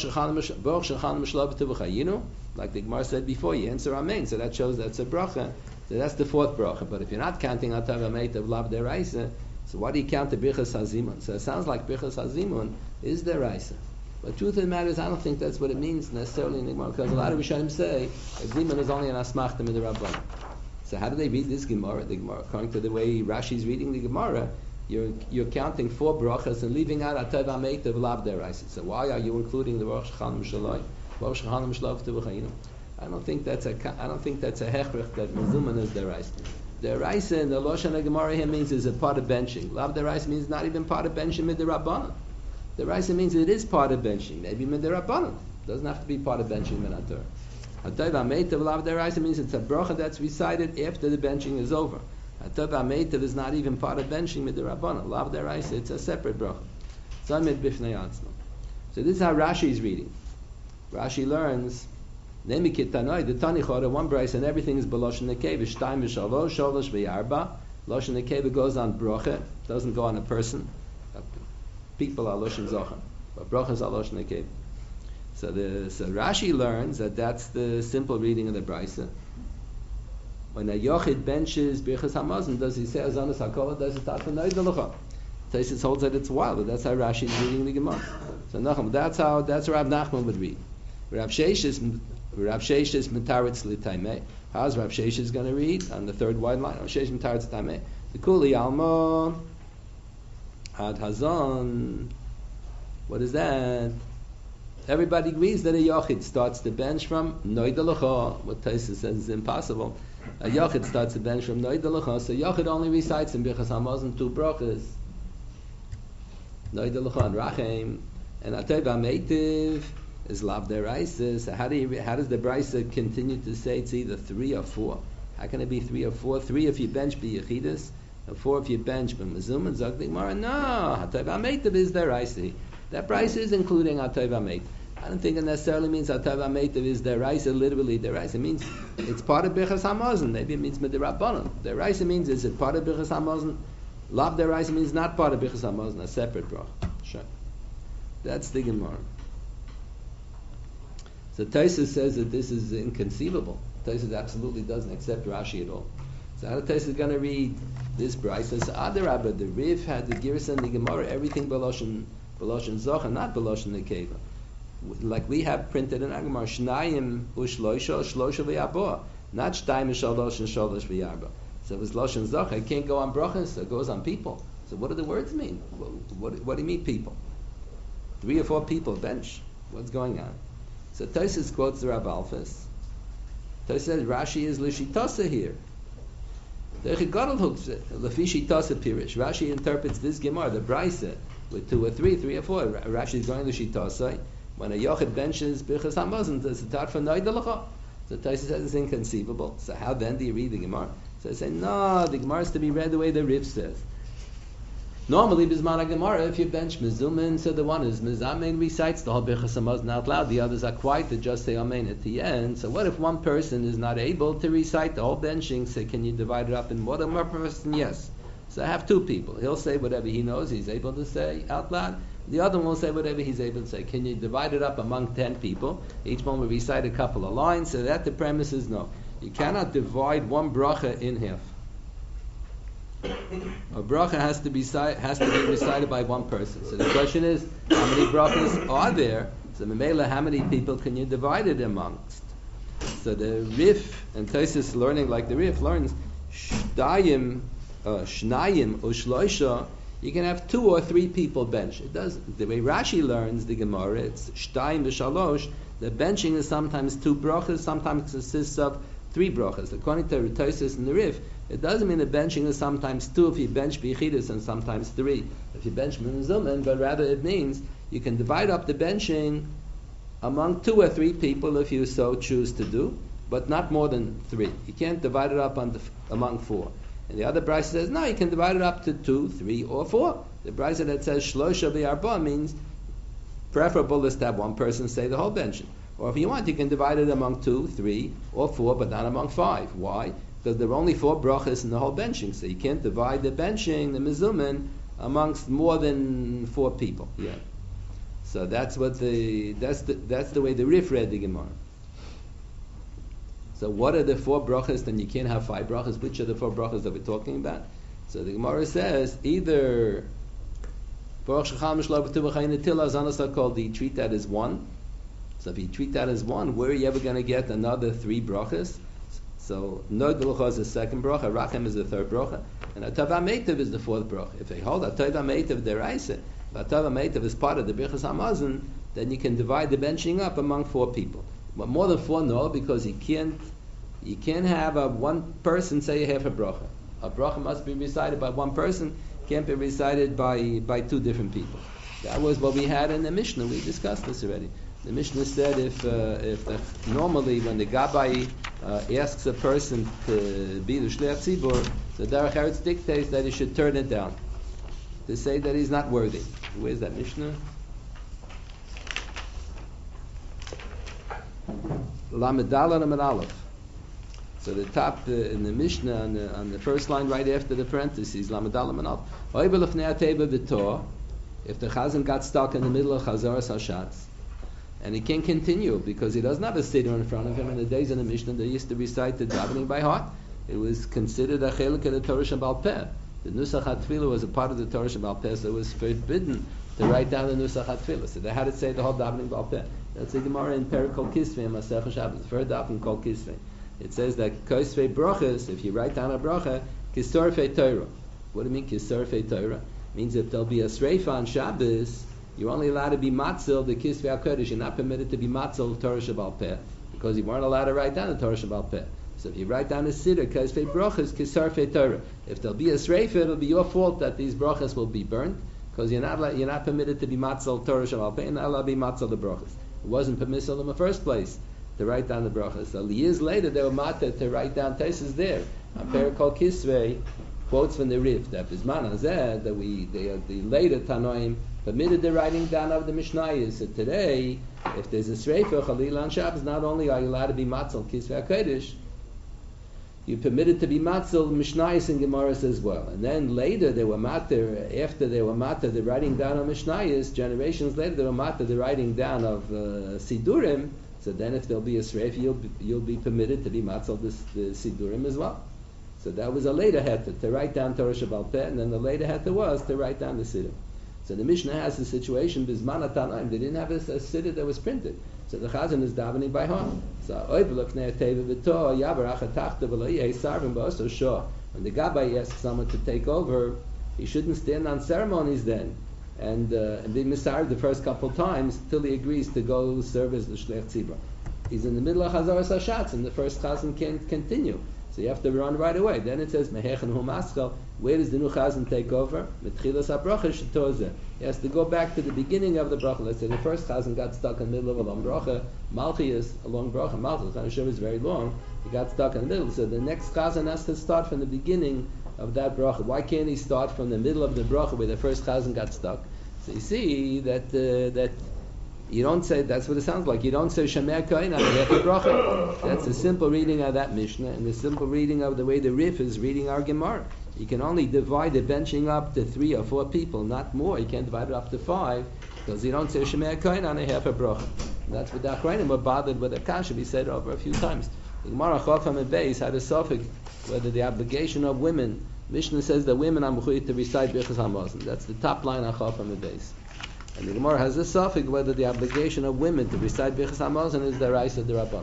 the Gemara said before, you answer amen. So that shows that's a bracha. So that's the 4th bracha. But if you're not counting atara meit of lav deraisa, so why do you count the birchas hazimun? So it sounds like birchas hazimun is deraisa. But truth of the matter is, I don't think that's what it means necessarily in the Gemara, because a lot of Rishonim say Zimun is only an asmachta in the Rabbanan. So how do they read this Gemara? The Gemara, according to the way Rashi's reading the Gemara, you're counting 4 brachas and leaving out Atav Ameit of Lav Deraisa. So why are you including the Rosh Chanim Shaloi? Rosh Chanim Shalov Tevachayinu? I don't think that's a hechrich that Mezuman is Deraisa. Deraisa in the Lashon Gemara here means is a part of benching. Lav Deraisa means not even part of benching mid the Rabbanan. The Raisa means it is part of benching. Maybe Midirabanan. It doesn't have to be part of benching Minator. Hatayva Meitav Lav Deraisa means it's a bracha that's recited after the benching is over. Hatova Meitav is not even part of benching midrabanan. Lav deraisa, it's a separate bracha. Zamid b'fnei atzma. So this is how Rashi is reading. Rashi learns, Nemi kitanoi, the Tani Chora, one brace, and everything is b'loshen nekeva, shtayim v'shalosh, sholosh v'yarba. Loshen nekeva goes on brocha, doesn't go on a person. People are loshen zocha, but brochas are loshen nekeva. So Rashi learns that that's the simple reading of the brisa. When a yochid benches birchas hamazon, does he say azanas hakola? Does it start from noidalacha? Taisus holds that it's wild, but that's how Rashi is reading the Gemara. So Nachum, that's how Rav Nachman would read. Rav Sheish is mitaritz l'taimei. How's Rav Sheish going to read on the third wide line? Rav Sheish mitaritz l'taimei. The kuli alma ad hazon. What is that? Everybody agrees that a yochid starts the bench from noidalacha. What Taisus says is impossible. A yochid starts the bench from noidalacha, so yochid only recites in birchas hamazon 2 brachas. Noidalacha and rachem, and ateva meitiv is lav deraisa. So how does the brisa continue to say it's either 3 or 4? How can it be 3 or 4? 3 if you bench be yechidus, and 4 if you bench be mezum and zog digmar. No, ateva meitiv is deraisa. That brisa is including ateva meitiv. I don't think it necessarily means ateva meitiv is deraisa, literally deraisa. It means it's part of birchas hamazon. Maybe it means midrabanan. Deraisa means is it part of birchas hamazon? Lav deraisa means not part of birchas hamazon, a separate bracha. Sure. That's the Gemara. So Taisus says that this is inconceivable. Taisus absolutely doesn't accept Rashi at all. So how Taisus is going to read this brisa? So Adarabba, the Riv had the Giras and the Gemara, everything Beloshen Zocha, not Beloshen Nekeva. Like we have printed in Agamar, Shnayim Ushloisha, Shlosha v'Yabah, not Shtayim Shalosh and Shalosh v'Yarba. So if it's Loshen Zocha, it can't go on brachas, it goes on people. So what do the words mean? What do you mean people? 3 or 4 people bench. What's going on? So Taisus quotes the Rav Alphas. Taisus says Rashi is Lishitasa here. Rashi interprets this Gemara, the Brisa, with 2 or 3, 3 or 4. Rashi is going Lishitasa. When a yochid benches birchas hamazon, does it start from noidalacha? So Taisus says it's inconceivable. So how then do you read the Gemara? So I say, no, the Gemara is to be read the way the Riv says. Normally, Bisman Gemara, if you bench Mizumin, so the one is Mizamin recites the whole Birchas Hamazon out loud, the others are quiet to just say Amen at the end. So what if one person is not able to recite the whole benching? So can you divide it up in more than one person? Yes. So I have 2 people. He'll say whatever he knows he's able to say out loud. The other one will say whatever he's able to say. Can you divide it up among 10 people? Each one will recite a couple of lines. So that the premise is no. You cannot divide one bracha in half. A bracha has to be recited by one person. So the question is, how many brachas are there? So Memela, how many people can you divide it amongst? So the Rif, and Taisus learning like the Rif learns, Shnayim Ushloisha, you can have 2 or 3 people bench. It does the way Rashi learns the Gemara, it's Shtayim v'Shalosh. The benching is sometimes 2 brachas, sometimes consists of 3 brachas. According to Taisus and the Rif, it doesn't mean the benching is sometimes 2 if you bench bichidus and sometimes 3 if you bench minzumen, but rather it means you can divide up the benching among 2 or 3 people if you so choose to do, but not more than 3. You can't divide it up among 4. And the other brisa says, no, you can divide it up to 2, 3, or 4. The brisa that says shlosha v'yarba means preferable is to have one person say the whole benching. Or if you want, you can divide it among 2, 3, or 4, but not among 5. Why? Because there are only 4 brachas in the whole benching, so you can't divide the benching, the mizumin, amongst more than 4 people. Yeah. So that's the way the Rif read the Gemara. So what are the 4 brachas? Then you can't have 5 brachas. Which are the 4 brachas that we're talking about? So the Gemara says either Baruch Shecham Shlo B'Tuv V'Chayin Netilah Zanas called you treat that as 1. So if you treat that as 1, where are you ever going to get another 3 brachas? So Noid L'Lucha is the 2nd bracha, Rachem is the 3rd bracha, and Atava Meitiv is the 4th bracha. If they hold Atava Meitiv deraisa, if Atava Meitiv is part of the Birchas Hamazon, then you can divide the benching up among 4 people. But more than 4, no, because you can't have one person say half a bracha. A bracha must be recited by one person, can't be recited by 2 different people. That was what we had in the Mishnah. We discussed this already. The Mishnah said if normally when the Gabbai asks a person to be the Shliach Tzibur, So Derech Eretz dictates that he should turn it down, to say that he's not worthy. Where's that Mishnah? Lamed Daled Amud Aleph. So the top in the Mishnah on the first line right after the parentheses, Lamed Daled Amud Aleph. Oivel Lefnei HaTeva B'Tor. If the Chazan got stuck in the middle of Chazaras Hashatz, and he can't continue because he doesn't have a siddur in front of him. In the days of the Mishnah, they used to recite the davening by heart. It was considered a chelik of the Torah Shabbal Peh. The Nusach HaTfilah was a part of the Torah Shabbal Peh, so it was forbidden to write down the Nusach HaTfilah. So they had to say the whole davening Bal Peh. That's the Gemara in Perikol Kisvei and Masech Shabbos. The first davening called Kisvei. It says that Kosvei Brochas, if you write down a bracha, Kisorfei Torah. What do you mean Kisorfei Torah? Means if there'll be a Sreifa on Shabbos, you're only allowed to be matzil the Kisvei HaKodesh. You're not permitted to be matzil Torah Shabbal Peh because you weren't allowed to write down the Torah Shabbal Peh. So if you write down a siddur, Kosvei Brochas, Kisarfei Torah. If there'll be a Sreifa, it'll be your fault that these brachas will be burnt because you're not permitted to be matzil Torah Shabbal Peh. You're not allowed to be matzil the brachas. It wasn't permissible in the first place to write down the brachas. So years later, they were matter to write down Taisus there. On Perikol Kisvei quotes from the Rif that Bisman Hazeh that the later Tanoim permitted the writing down of the Mishnayos. So today, if there's a Sreifa Chalil on Shabbos, not only are you allowed to be matzil Kisvei HaKodesh, you're permitted to be matzil Mishnayos and Gemaras as well. And then later they were matter, after they were matter the writing down of Mishnayos, generations later they were matter the writing down of Sidurim. So then if there'll be a Sreifa, you'll be permitted to be matzil the Sidurim as well. So that was a later heter, to write down Torah Shabbal Peh, and then the later heter was to write down the Siddur. So the Mishnah has a situation, Bizman HaTanaim, they didn't have a Siddur that was printed. So the Chazan is davening by heart. So, when the Gabbai asks someone to take over, he shouldn't stand on ceremonies then, and be misarv the first couple times till he agrees to go serve as the Shlech Tzibur. He's in the middle of Chazaras Hashatz, and the first Chazan can't continue. So you have to run right away. Then it says, Mehechen hu maschel. Where does the new chazan take over? Metchilas ha-bracha shetozeh. He has to go back to the beginning of the bracha. Let's say the first chazan got stuck in the middle of a long bracha. Malchias, a long bracha. Malchias, I'm sure is very long. He got stuck in the middle. So the next chazan has to start from the beginning of that bracha. Why can't he start from the middle of the bracha where the first chazan got stuck? So you see that you don't say, that's what it sounds like. You don't say Shemei Kohen on the bracha. That's a simple reading of that Mishnah and the simple reading of the way the Rif is reading our Gemara. You can only divide the benching up to 3 or 4 people, not more. You can't divide it up to 5 because you don't say Shemei Kohen on a half a bracha. And that's what the Achrayim were bothered with. The kasha we said over a few times. The Gemara Chofam and Beis had a suffix whether the obligation of women. Mishnah says that women are mechuyev to recite Birchas Hamazon. That's the top line of Chofam and Beis. And the Gemara has a suffix whether the obligation of women to recite Birchas Hamazon is the Raisa D'Rabbanan.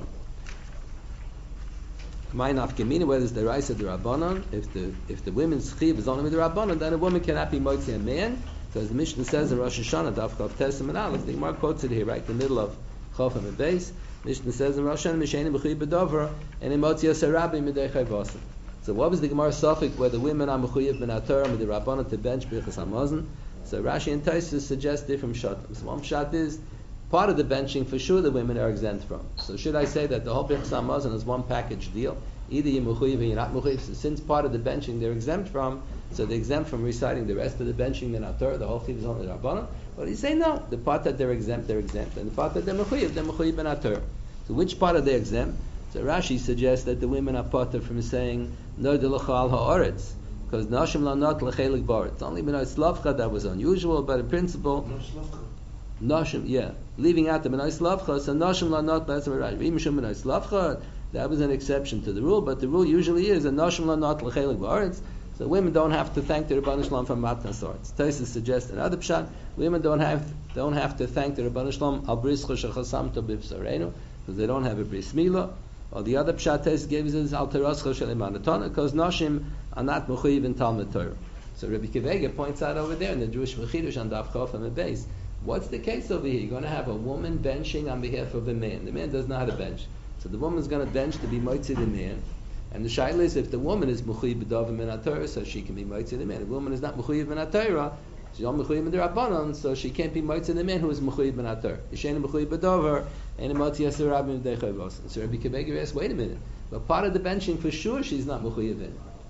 My nafkamina, whether it's the Raisa D'Rabbanan, if the women's chiv is only with the Rabbanan, then a woman cannot be motzi a man, because the Mishnah says in Rosh Hashanah, Daf Chav Tesem and Aleph, the Gemara quotes it here, right in the middle of Chofam and Beis. Mishnah says in Rosh Hashanah, Mishenim b'chuy b'dover, and in motzi asarabi midei chayvasa. So what was the Gemara suffix whether women are mechuyev ben atorah with the Rabbanan to bench Birchas Hamazon? So Rashi and Tosfos suggest different shatim. So one shot is part of the benching for sure the women are exempt from. So should I say that the whole Birchas Hamazon is one package deal? Either you're mechuyev or you're not mechuyev. So since part of the benching they're exempt from, so they're exempt from reciting the rest of the benching ben atorah. The whole thing is only Rabbanan. But you say no. The part that they're exempt, and the part that they're mechuyev ben atorah. So which part are they exempt? So Rashi suggests that the women are potter from saying no delachal haaretz. Because Nashim Lanot Lechelik Bar. It's only B'nai Slavcha that was unusual, but in principle, Nashim, leaving out the B'nai Slavcha, so Nashim Lanot B'nai Slavcha, that was an exception to the rule, but the rule usually is a Nashim Lanot Lechelik Bar. So women don't have to thank the Rebbeinu Shalom for Matnas Arts. Tosfos suggests another pshat, women don't have to thank the Rebbeinu Shalom Al Brischa Shechasamto B'Bsarenu, because they don't have a Bris Milah. Or the other pshat Tosfos gives is Al Terascha Shel Imanatona, because Nashim are not mechuyev in Talmud Torah. So Rabbi Kivega points out over there in the Jewish Mechidush on Daf Chof and Beis, what's the case over here? You're going to have a woman benching on behalf of a man. The man doesn't know how to bench. So the woman's going to bench to be moitzi the man. And the shaila is if the woman is mechuyev b'davim min haTorah, so she can be moitzi the man. If the woman is not mechuyev min haTorah, she's not mechuyev in the Rabbanon, so she can't be moitzi the man who is mechuyev min haTorah. Yishena mechuyev b'davar, and a motzi yasir rabbi midei chayvos. So Rabbi Kivega asks, wait a minute, but part of the benching for sure she's not mechuyev in.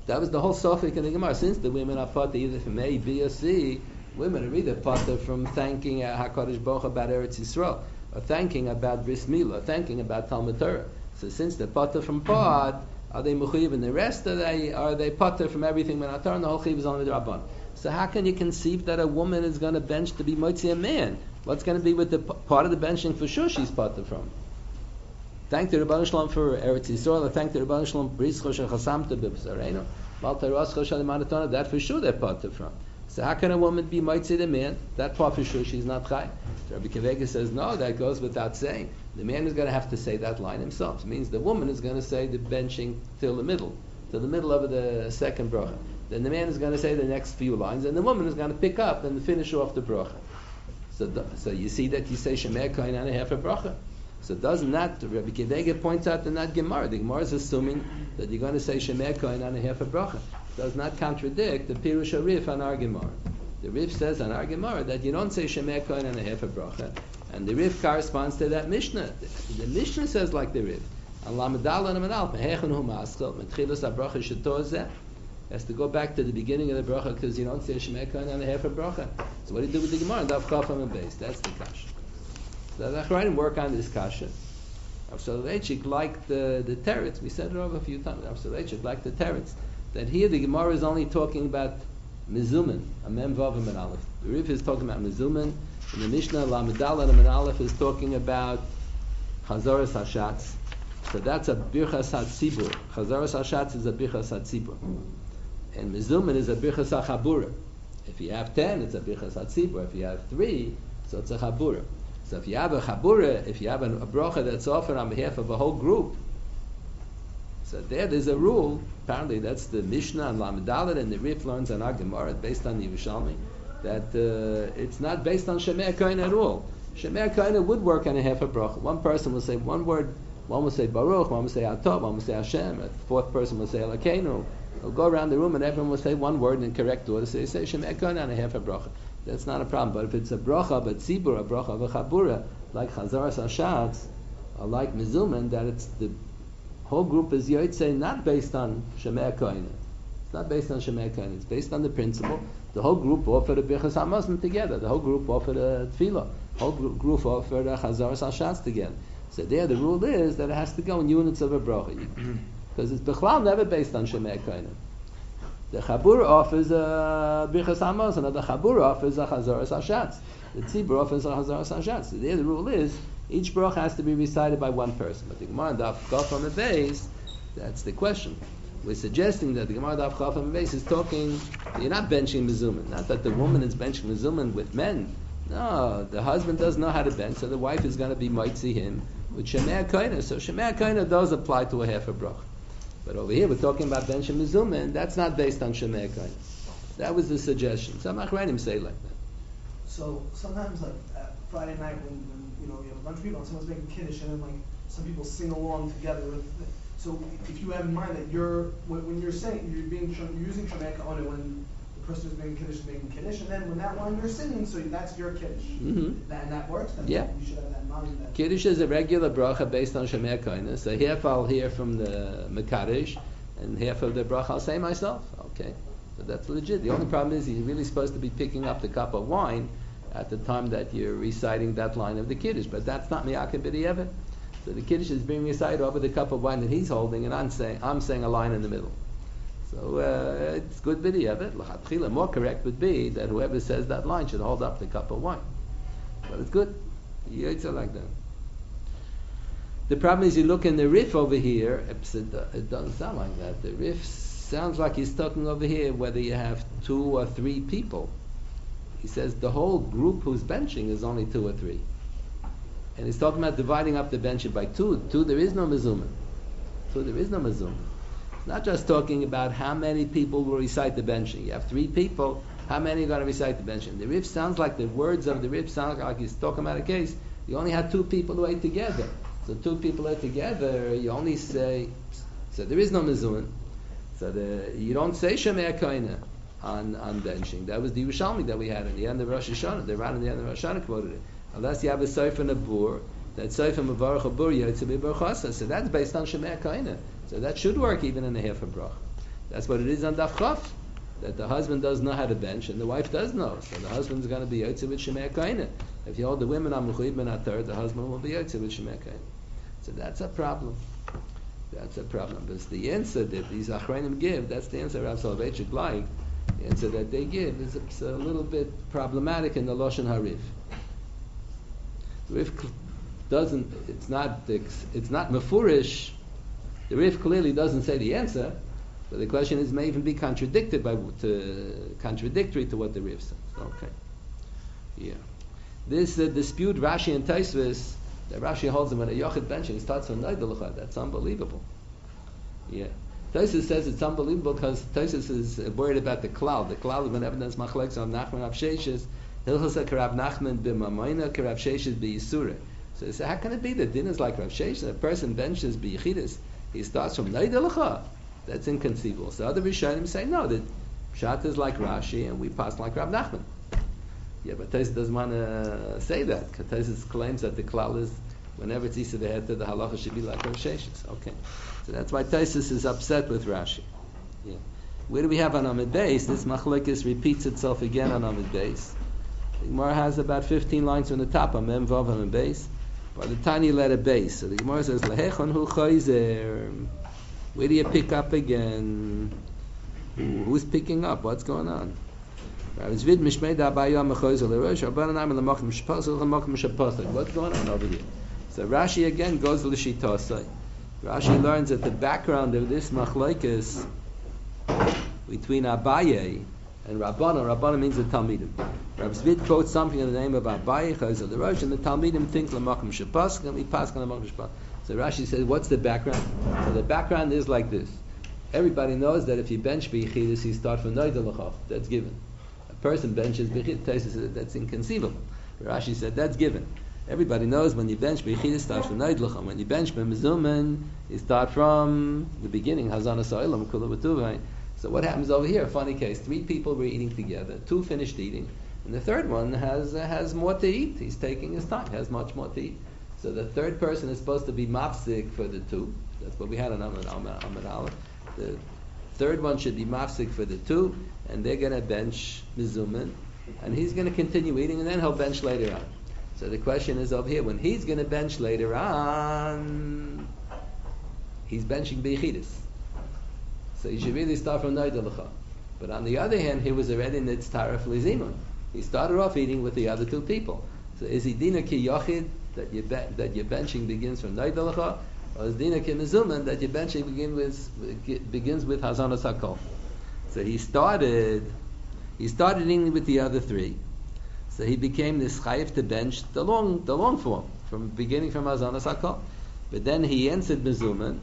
That was the whole Sophic in the Gemara. Since the women are potter either from A, B, or C, women are either potter from thanking HaKadosh Baruch Hu about Eretz Yisrael, or thanking about Bris Milah, or thanking about Talmud Torah. So since they're potter from part, are they mechuyev in the rest? Are they potter from everything? When Torah and the whole chiyuv is only the Rabban. So how can you conceive that a woman is going to bench to be motzi a man? What's going to be with the part of the benching for sure she's potter from? Thank the Rebbeinu Shalom for Eretz Yisrael, or thank the Rebbeinu Shalom Brischo Shechasamta B'B'Sareinu, Malta Rosh Hashanah Manatona. That for sure they're potter from. So how can a woman be motzi the man? That part for sure she's not chai. So Rabbi Kivega says no, that goes without saying. The man is going to have to say that line himself. It means the woman is going to say the benching till the middle of the second bracha. Then the man is going to say the next few lines, and the woman is going to pick up and finish off the bracha. So you see that you say Shemer Kohen and a half a bracha. So doesn't that, Rabbi Kivega points out in that Gemara, the Gemara is assuming that you're going to say Shemer Kohen and a half a bracha. Does not contradict the Pirush HaRif on our Gemara. The Rif says on our Gemara that you don't say Shemer Kohen and a half a bracha, and the Rif corresponds to that Mishnah. The Mishnah says like the Rif. On Lamadal and Amanal, Mehechen Hu Maskal, Metchilus HaBracha Shetozeh, has to go back to the beginning of the bracha because you don't say Shemer Kohen and a half a bracha. So what do you do with the Gemara? Daf Chafam and Beis. That's the kasha. So the Achrayim work on this kasha. Rav Soloveitchik liked the teretz. We said it over a few times. Rav Soloveitchik liked the teretz. That here the Gemara is only talking about Mizuman, a Mem Vav and Aleph. The Rif is talking about Mizuman, and the Mishnah Lamadal and Aleph is talking about Chazaras Hashatz. So that's a Birchas HaTzibur. Chazaras Hashatz is a Birchas HaTzibur. And Mizuman is a Birchas HaChabura. If you have 10, it's a Birchas HaTzibur. If you have 3, so it's a Chabura. So if you have a Chabura, if you have a bracha that's offered on behalf of a whole group, so there's a rule. Apparently, that's the Mishnah on Lamed Dalet, and the Rif learns on our Gemara, based on the Yerushalmi, that it's not based on Shemer Kohen at all. Shemer Kohen would work on a half a bracha. One person will say one word, one will say Baruch, one will say Atov, one will say Hashem, a fourth person will say Elokeinu. They'll go around the room and everyone will say one word in correct order. So they say Shemer Kohen on a half a bracha. That's not a problem. But if it's a bracha, but tzibur, a bracha of a chabura, like Chazaras Hashatz, or like Mizuman, that it's the whole group is Yotzei not based on Shemer Kohen. It's not based on Shemer Kohen. It's based on the principle. The whole group offered a Birchas HaMazon together. The whole group offered a Tefillah. The whole group offered a Chazaras Hashatz together. So there the rule is that it has to go in units of a bracha. Because it's Bechlal never based on Shemer Kohen. The Chabur offers a Birchas HaMazon, and the Chabur offers a Chazaras Hashatz. The Tzibur offers a Chazaras Hashatz. So there the rule is each bracha has to be recited by one person. But the Gemara Daf Chaf on the base, that's the question. We're suggesting that the Gemara Daf Chaf on the base is talking, you're not benching Mizuman. Not that the woman is benching Mizuman with men. No, the husband doesn't know how to bench, so the wife is going to be mitzi him with Shemer Kohen. So Shemer Kohen does apply to a half a bracha. But over here we're talking about benching Mizuman. That's not based on Shemer Kohen. That was the suggestion. Some Achranim say like that. So sometimes, like Friday night, when you have a bunch of people and someone's making kiddush, and then like some people sing along together with. So if you have in mind that when you're saying you're using Shemer Kohen when the person who's making kiddush, and then when that line you're singing, so that's your kiddush, and that works. Yeah. You should have that in mind. That Kiddush is a regular bracha based on Shemer Kohen. So half I'll hear from the Mekadosh, and half of the bracha I'll say myself. Okay. So that's legit. The only problem is you're really supposed to be picking up the cup of wine at the time that you're reciting that line of the Kiddush. But that's not Miyakeh B'di'evet. So the Kiddush is being recited over the cup of wine that he's holding, and I'm saying a line in the middle. So it's good B'di'evet. L'chatchila, more correct would be that whoever says that line should hold up the cup of wine. But it's good. It's like that. The problem is you look in the Rif over here, it doesn't sound like that. The Rif sounds like he's talking over here whether you have 2 or 3 people. He says the whole group who's benching is only 2 or 3. And he's talking about dividing up the benching by 2. 2, there is no Mizuman. 2, there is no Mizuman. It's not just talking about how many people will recite the benching. You have 3 people, how many are going to recite the benching? The Rif sounds like the words of the Rif sound like he's talking about a case. You only have 2 people who ate together. So 2 people ate together, you only say, so there is no Mizuman. So you don't say Shemer Kohen on benching. That was the Yerushalmi that we had at the end of Rosh Hashanah. The Ran at the end of Rosh Hashanah quoted it. Unless you have a Seif and a Bur, that Seif and Mavarach a Bur Yotze B'Berchasa. So that's based on Shemer Kohen. So that should work even in a half a brach. That's what it is on Daf Chaf. That the husband does know how to bench and the wife does know. So the husband's going to be Yotze with Shemei Kaina. If you hold the women on Mechuyev Ben HaTorah, the husband will be Yotze with Shemei Kaina. So that's a problem. That's a problem. But the answer that these Achrayim give, that's the answer Rav Soloveitchik like. The answer that they give is it's a little bit problematic in the Lashon Harif. The Rif doesn't, it's not Mefurish. The Rif clearly doesn't say the answer. But the question is, may even be contradictory to what the Rif says. Okay. Yeah. This dispute Rashi and Taisvis, that Rashi holds them when a Yochid benching starts from Neidel. That's unbelievable. Yeah. Taisvis says it's unbelievable because Taisvis is worried about the cloud. The cloud, whenever there's machlekes on Nachman Rav Sheshes, Hilchasa Karav Nachman b'Mamayna Karav Sheshes b'Yisura. So they say, how can it be that din is like Rav Sheshes? A person benches b'Yichidus, he starts from Neidel. That's inconceivable. So other Rishonim say no, that Pshat is like Rashi and we pass like Rav Nachman. Yeah, but Taisus doesn't want to say that. Taisus claims that the klal is whenever it's Isa V'Heta, the halacha should be like Rav Sheshes. Okay, so that's why Taisus is upset with Rashi. Yeah, where do we have on Amid Beis? This machlekes repeats itself again on Amid Beis. The Gemara has about 15 lines from the top on Mem Vav Amid Beis, by the tiny letter Beis. So the Gemara says Lehechon Hu Chayzer. Where do you pick up again? Who's picking up? What's going on? What's going on over here? So Rashi again goes to L'Shitasai. Rashi learns that the background of this machlokes between Abaye and Rabbana means the Talmidim. Rav Zvid quotes something in the name of Abaye, Chayzel L'Rosh, and the Talmidim think L'Makom Shepasach, and we pass on L'Makom Shepasach. So Rashi says, what's the background? So the background is like this. Everybody knows that if you bench b'yichidus, you start from Noida L'Chav. That's given. A person benches b'yichidus, that's inconceivable. Rashi said, that's given. Everybody knows when you bench b'yichidus, start from Noida L'Chav. When you bench b'mezumen, you start from the beginning, Hazana Sa'ilam, Kula B'tuvay. So what happens over here? Funny case. 3 people were eating together. 2 finished eating. And the third one has more to eat. He's taking his time. Has much more to eat. So the third person is supposed to be mafsik for the 2. That's what we had on Amud Aleph. The third one should be mafsik for the 2, and they're going to bench mizumin, and he's going to continue eating, and then he'll bench later on. So the question is over here, when he's going to bench later on, he's benching beichidus. So he should really start from Noida L'Cha. But on the other hand, he was already in its tarif lizimun. He started off eating with the other 2 people. So is he dina ki yochid, that your benching begins from Noida L'Cha, or is dina ki mizuman, that your benching begins with Hazanas HaKol? So he started eating with the other 3. So he became this chayiv to bench the long form, from beginning from Hazanas HaKol. But then he answered mizuman.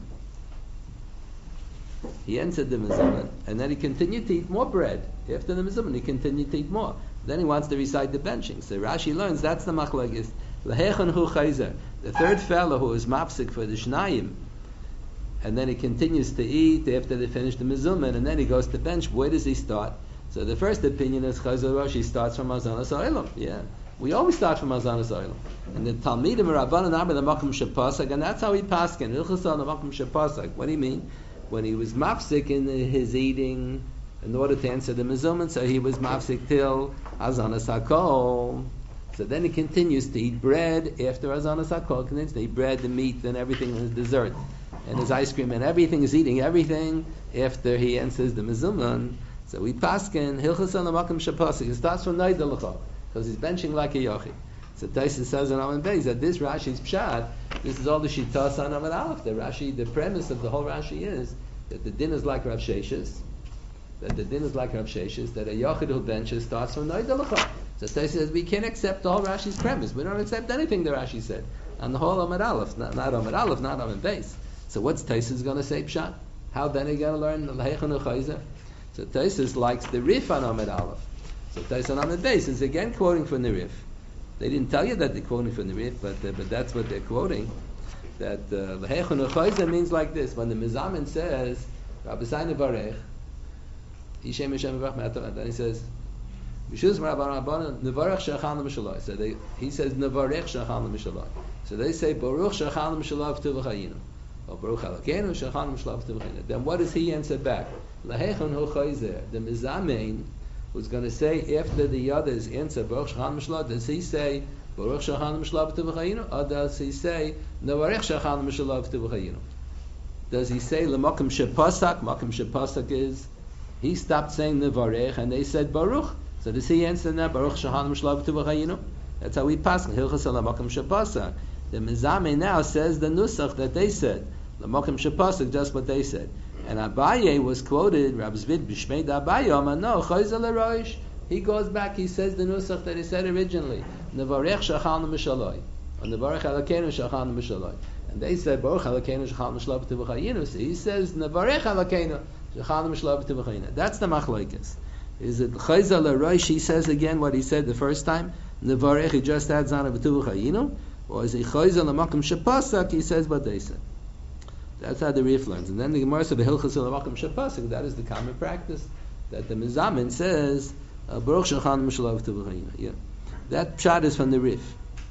He answered the mizuman, and then he continued to eat more bread. After the mizuman, he continued to eat more. Then he wants to recite the benching. So Rashi learns that's the machlokes. Lehechon hu chayzer. The third fellow who is mafsik for the shnayim, and then he continues to eat after they finish the mizuman, and then he goes to bench. Where does he start? So the first opinion is Chayzer Rashi starts from Hazanas Ha'olam. Yeah, we always start from Hazanas Ha'olam. And the Talmidim Rabbanan Amar L'Makom Shepasach, and that's how he paskin. Ilchasa L'Makom Shepasach. What do you mean? When he was mafsik in his eating, in order to answer the mizuman, so he was mafsik till Hazanas HaKol. So then he continues to eat bread after Hazanas HaKol, continues to eat bread, the meat, and everything, his dessert, and his ice cream, and everything is eating everything after he answers the mizuman. So we paskin hilchos l'makom shepasik. It starts from Noida L'Cha because he's benching like a yochid. So Taisus says in Amud Beis that this Rashi's pshat, this is all the shitas on Amud Aleph. The Rashi, the premise of the whole Rashi is that the din is like Rav Sheshes, that a yochid who benches starts from Noida L'Cha. So Taisus says we can't accept the whole Rashi's premise. We don't accept anything the Rashi said on the whole Amud Aleph, not Amud Aleph, not Amud Beis. So what's Taisus going to say pshat? How then are you going to learn the Lehechon hu chayzer? So Taisus likes the Rif on Amud Aleph. So Taisus on Amud Beis is again quoting from the Rif. They didn't tell you that they're quoting from the Rif, but that's what they're quoting. That Lehechon hu chayzer means like this. When the Mizamin says, Rabbi Sai Nevarech, Yishem Yishem Nevarech, then he says, Mishuz Rabban Nevarech Shechan L'Mishalai. So he says Nevarech Shechan L'Mishalai. So they say Baruch Shechan L'Mishalai V'Tuv Chayinu. Or Baruch Halakenu Shechan L'Mishalai V'Tuv Chayinu. Then what does he answer back? Lahechon hu chayzer. The mizamein who's going to say after the others answer Baruch Shechan Mishlah, does he say Baruch Shechan Mishlah B'Tevachayinu, or does he say Nevarech Shechan Mishlah B'Tevachayinu? Does he say L'Makom Shepasak? Makom Shepasak is he stopped saying Nevarech and they said Baruch. So does he answer now Baruch Shechan Mishlah B'Tevachayinu? That's how we pass Hilchas L'Makom Shepasak. The Mizame now says the nusach that they said. L'Makom Shepasak, just what they said. And Abaye was quoted, Rab Zvid B'Shmei Abaye, no, Chayzer L'Roish. He goes back, he says the nusach that he said originally. Nevarech Shechan Mishaloi. Or Nevarech Alakeinu Shechan Mishaloi. And they said, Baruch Alakeinu Shechan Mishaloi B'Tevachayinu. So he says, Nevarech Alakeinu Shechan Mishaloi B'Tevachayinu. That's the machlokes. Is it Chayzer L'Roish, he says again what he said the first time? Nevarech, he just adds on B'Tevachayinu. Or is it Chayzer L'Makom Shepasak, he says what they said. That's how the Rif learns. And then the Gemara says, B'Hilchas L'Makom Shepasik, that is the common practice, that the Mizamin says, Baruch Shechan Mishalov Tevachayinu. Yeah. That pshat is from the Rif.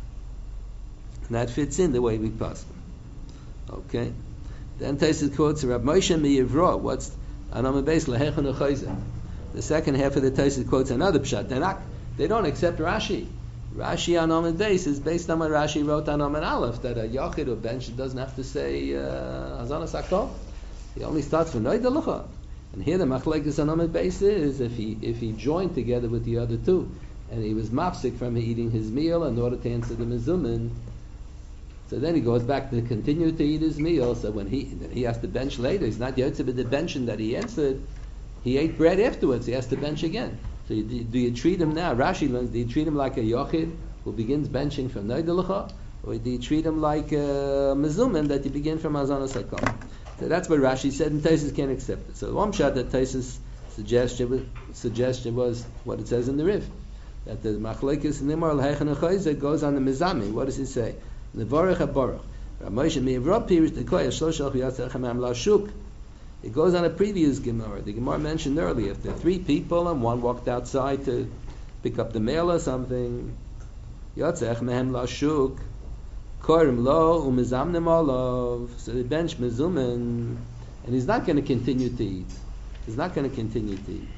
And that fits in the way we pass. Okay. Then Taisus quotes Rab Moshe Miyivro. What's Anam Beis Lahechon Uchayzer? The second half of the Taisus quotes another pshat. They don't accept Rashi. Rashi on Amid Beis is based on what Rashi wrote on Amid Aleph, that a Yachid or bench doesn't have to say Hazanas Hakol. He only starts from Noida Lucha. And here the Machlekes on Amid Beis is if he joined together with the other two, and he was mafsik from eating his meal in order to answer the Mizumin, so then he goes back to continue to eat his meal. So when he has to bench later, he's not Yotzei with the benching that he answered. He ate bread afterwards. He has to bench again. So do you treat him now? Rashi learns, do you treat him like a yochid who begins benching from Noidelecha? Or do you treat him like a mezumin that you begin from Hazanas Hakol? So that's what Rashi said, and Taisus can't accept it. So the one shot that Taisus suggestion was what it says in the Rif, that the Machlekes Nimar L'Heichen Uchayzer goes on the Mizami. What does he say? Nevarech HaBaruch. Ramoshe Miyivro Pirish Dekoya Shloshach Yatzach Hamam Lashuk. It goes on a previous Gemara. The Gemara mentioned earlier, if there are three people and one walked outside to pick up the mail or something, Yotzech mehem lashuk, korim lo umizamnim olav. So they bench mezumen, and he's not going to continue to eat. He's not going to continue to eat.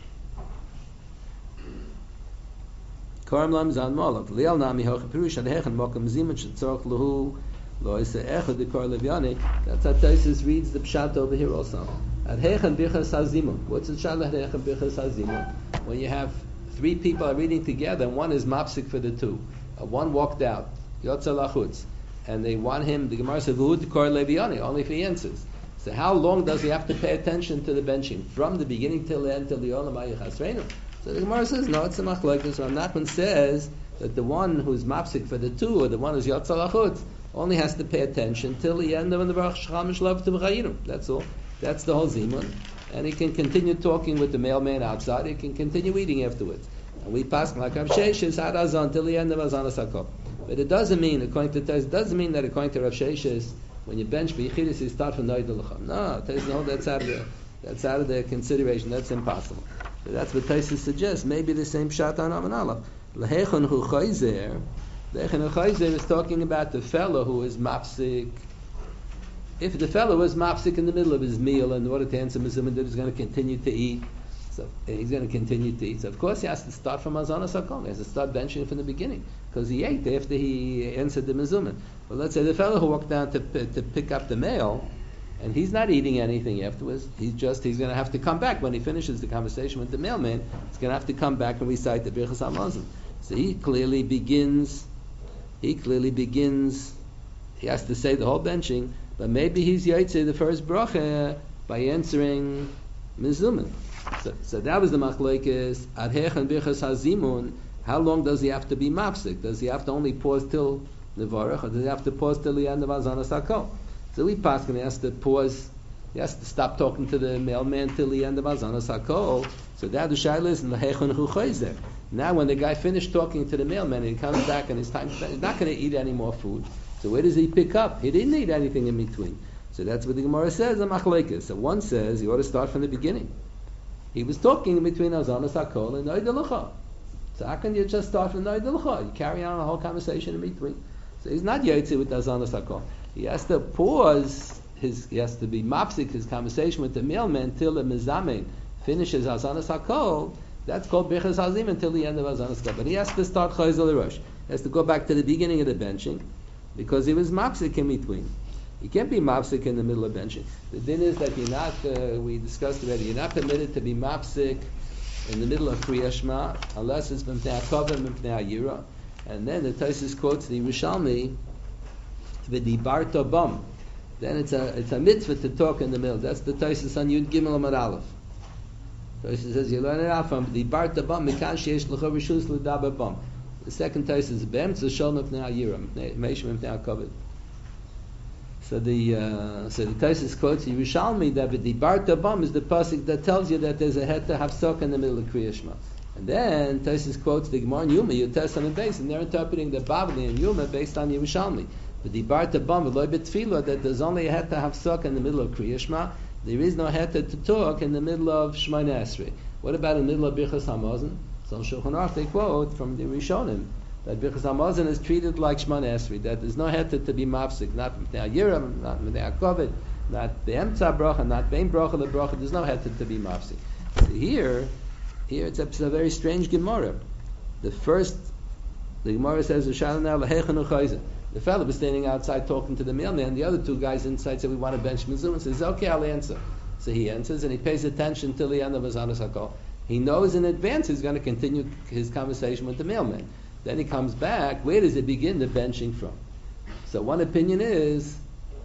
Korim lo umizamnim olav. Liel nami hoch pirush adhechen mokem zimun shetzorch lehu lo yiseh echad dekor levyani. That's how Taisus reads the pshat over here also. Adhechen bichas hazimun. What's the pshat adhechen bichas hazimun? When you have three people are reading together, and one is mapsik for the two. One walked out, Yotza Lachutz, and they want him, the Gemara says, V'hu Dekor Leviani, only if he answers. So how long does he have to pay attention to the benching? From the beginning till the end, till the Olam HaYichasreinu. So the Gemara says, no, it's a machlokes. Rav Nachman says that the one who's mapsik for the two, or the one who's Yotza Lachutz, only has to pay attention till the end of the Baruch Shechan Mishalov Tevachayinu. That's all. That's the whole zimun. And he can continue talking with the mailman outside. He can continue eating afterwards. And we pass like Rav Sheshes had Azan till the end of Hazanas Hakol. But it doesn't mean, according to Tez, doesn't mean that according to Rav Sheshes, when you bench b'yichidus, you start from Noid L'cham. No, Tez, no, that's out of the consideration. That's impossible. So that's what Tez suggests. Maybe the same shot on Aman Aleph. L'hechon hu chayzer. L'hechon hu chayzer is talking about the fellow who is mapsik. If the fellow was mapsik in the middle of his meal in order to answer Mizumin, that he's going to continue to eat. So he's going to continue to eat. So of course he has to start from Hazanas Hakol. He has to start benching from the beginning because he ate after he answered the Mizumin. But let's say the fellow who walked down to pick up the mail, and he's not eating anything afterwards. He's going to have to come back when he finishes the conversation with the mailman. He's going to have to come back and recite the Birchas Hamazon. So he clearly begins. He has to say the whole benching, but maybe he's Yaitse the first bracha by answering Mizumin. So that was the machlokes. Adhechen bichas hazimun. How long does he have to be mapsik? Does he have to only pause till nevarach, or does he have to pause till the end of Hazanas Hakol? So we pass him. He has to pause. He has to stop talking to the mailman till the end of Hazanas Hakol. So that the shaila is l'hechon hu chayzer. Now, when the guy finished talking to the mailman and he comes back and it's time, he's not going to eat any more food. So where does he pick up? He didn't eat anything in between. So that's what the Gemara says. The machlokes. So one says you ought to start from the beginning. He was talking in between Hazanas Hakol and Noid L'cha. So how can you just start from Noid L'cha? You carry on a whole conversation in between. So he's not Yaitse with Hazanas Hakol. He has to pause. He has to be mapsik his conversation with the mailman till the mizamein finishes Hazanas HaKol, that's called Birchas Hazim until the end of Hazanas HaKol. But he has to start Chayzel Rosh. He has to go back to the beginning of the benching, because he was mafsik in between. You can't be mafsik in the middle of benching. The din is that you're not, we discussed already, you're not permitted to be mafsik in the middle of Kriya Shema, unless it's Mipnei HaKavod and Mipnei HaYira. And then the Tosfos quotes the Yerushalmi, V'dibarta bam. Then it's a mitzvah to talk in the middle. That's the Tosfos on Yud Gimel Amud Aleph. Tosfos says you learn it out from V'dibarta bam mikan sheyesh lecha rishus l'daber bam. The second Tosfos is B'emtza shol Mipnei HaYira, Meish Mipnei HaKavod. So the Tosfos quotes Yerushalmi that V'dibarta bam is the pasuk that tells you that there's a heta hafsok in the middle of Kriya Shema. And then Tosfos quotes the Gemara in Yuma, Yutes and Beis, and they're interpreting the Bavli and Yuma based on Yerushalmi. But the Barta Bam v'loy b'tefillah, that there's only a heta hafsok in the middle of Kriya Shema. There is no heta to talk in the middle of Shemona Esrei. What about in the middle of Birchas Hamazon? So Shulchan Aruch they quote from the Rishonim that Birchas Hamazon is treated like Shemona Esrei. That there's no heta to be mafsik, not Mipnei HaYira, not Mipnei HaKavod, not Be'emtza bracha, not Bein bracha lebracha. There's no heta to be mafsik. So here it's a very strange Gemara. The Gemara says, the fellow was standing outside talking to the mailman. The other two guys inside said, we want to bench Mizum. And says, okay, I'll answer. So he answers and he pays attention till the end of Hazanas HaKol. He knows in advance he's going to continue his conversation with the mailman. Then he comes back. Where does it begin the benching from? So one opinion is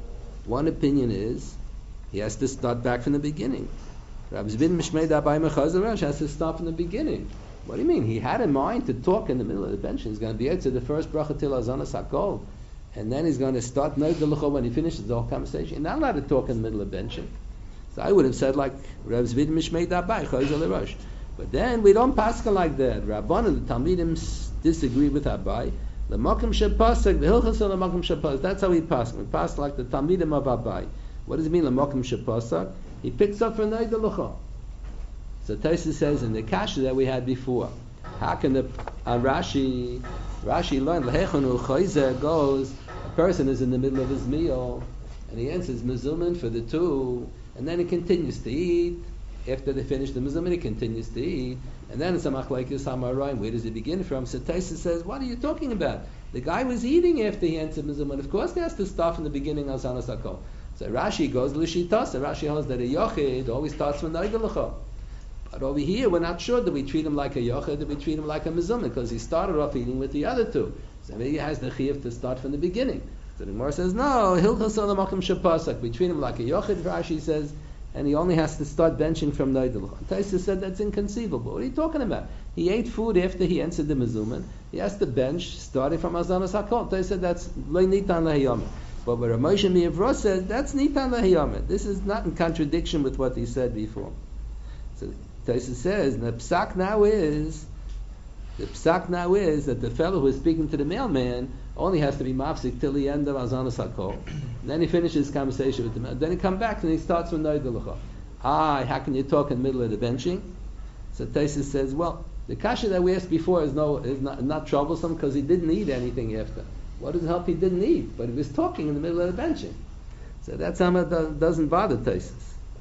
he has to start back from the beginning. Rabbi Zvid Mishmei Dabai Mechazar Rosh has to start from the beginning. What do you mean? He had in mind to talk in the middle of the bench. He's going to be able to the first bracha till Hazanas HaKol, and then he's going to start Noid L'Lucho when he finishes the whole conversation. He's not allowed to talk in the middle of benching. So I would have said like Rabbi Zvid Mishmei Dabai Chazar Rosh. But then we don't pascha like that. Rabban and the Talmidim disagree with Abai. The Makom Shepasak, the Hilchos the Makom Shepasak. That's how we pass. We pass like the Talmidim of Abai. What does it mean? The Makom Shepasak. He picks up from Noid L'Lucho. So Tosfos says in the kasha that we had before, how can Rashi learned Lehechonu Chayzer goes, a person is in the middle of his meal and he answers Mezumin for the two, and then he continues to eat. After they finish the Mezumin, he continues to eat, and then it's a machlekes Hamarayim. Where does it begin from? So Tosfos says, what are you talking about? The guy was eating after he answered Mezumin. Of course, he has to start from the beginning of Hazanas HaKol. So Rashi goes L'shitas. Rashi holds that a yochid always starts from Noid L'Lucho. But over here, we're not sure that we treat him like a yochid, that we treat him like a mezumah, because he started off eating with the other two. So maybe he has the chiyuv to start from the beginning. So the Gemara says, no, hilchos makom shepasak. We treat him like a yochid, Rashi says, and he only has to start benching from Noid L'Lucho. Tosfos said that's inconceivable. What are you talking about? He ate food after he answered the mezumah. He has to bench starting from Hazanas HaKol. Tosfos said that's lo nitan lahiyamah. But where Moshe Mi'avros says, that's nitan lahiyamah. This is not in contradiction with what he said before. So Tosfos says, the psak now is that the fellow who is speaking to the mailman only has to be mafsik till the end of Hazanas HaKol. Then he finishes his conversation with the mailman. Then he comes back and he starts with Noid L'Lucho. How can you talk in the middle of the benching? So Tosfos says, well, the kasha that we asked before is not troublesome because he didn't eat anything after. What does it help he didn't eat? But he was talking in the middle of the benching. So that's how it doesn't bother Tosfos.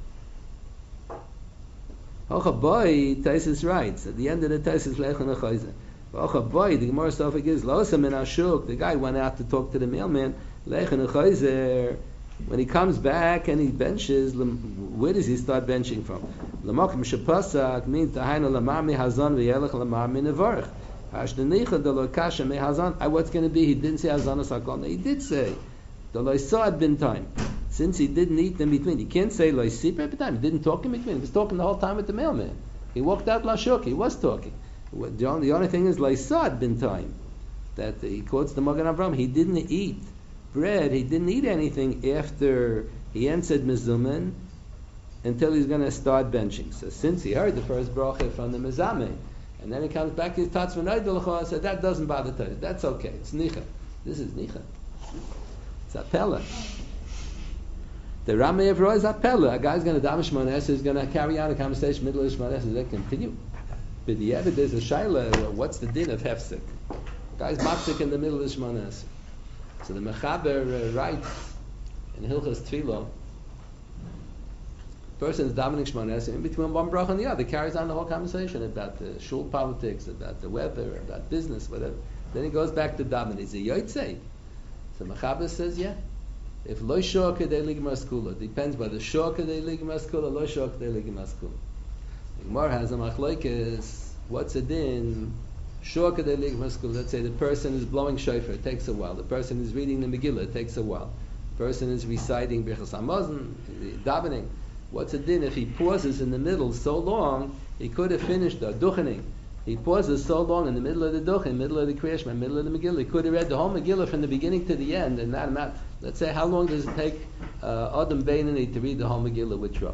Ocha boy, Tosfos writes at the end of the Tosfos Lechon Chayzer. Ocha boy, the Gemara Sofik is Losam in Ashuk. The guy went out to talk to the mailman. Lechon Chayzer. When he comes back and he benches, where does he start benching from? L'makom shepasak means Tahainu Lamami Hazan v'Yelech Lamami Nevarich. Hashdenicha Delo Kasha Me Hazan. What's going to be? He didn't say Hazanas HaKol. He did say Delo Saad bin time. Since he didn't eat in between, he can't say lo yisipeh b'tayim. He didn't talk in between. He was talking the whole time with the mailman. He walked out lashuk. He was talking. The only thing is lo yisad bin time. That he quotes the Magen Avraham. He didn't eat bread. He didn't eat anything after he answered mezumin until he's going to start benching. So since he heard the first bracha from the mezameh, and then he comes back to his tats v'noid l'lucho, said that doesn't bother Tosfos. That's okay. It's nicha. This is nicha. It's a pella. The Rameh of Roy is a pella. A guy's going to daven Shemona Esrei, he's going to carry on a conversation middle of Shemona Esrei. Does that continue? But the Eved, there's a shaila. What's the din of hefsek? Guy's mafsik in the middle of Shemona Esrei. So the Mechaber writes in Hilchos Tefillah person is davening Shemona Esrei, in between one bracha and the other, carries on the whole conversation about the shul politics, about the weather, about business, whatever. Then he goes back to davening. Is he yotzei? So Mechaber says, yeah. If lo shor kedei ligmar skula, depends whether shor kedei ligmar skula, lo shor kedei ligmar skula. The Gemara has a machlokes. What's a din? Shor kedei ligmar skula. Let's say the person is blowing shofar. It takes a while. The person is reading the Megillah. It takes a while. The person is reciting Birchas Hamazon, davening. What's a din if he pauses in the middle so long? He could have finished the duchening. He pauses so long in the middle of the duchen, middle of the Kriya Shema, middle of the Megillah. He could have read the whole Megillah from the beginning to the end, and that amount. Let's say, how long does it take Adam Beinani to read the whole Megillah with Shra?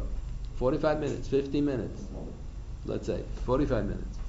45 minutes, 50 minutes. Let's say 45 minutes,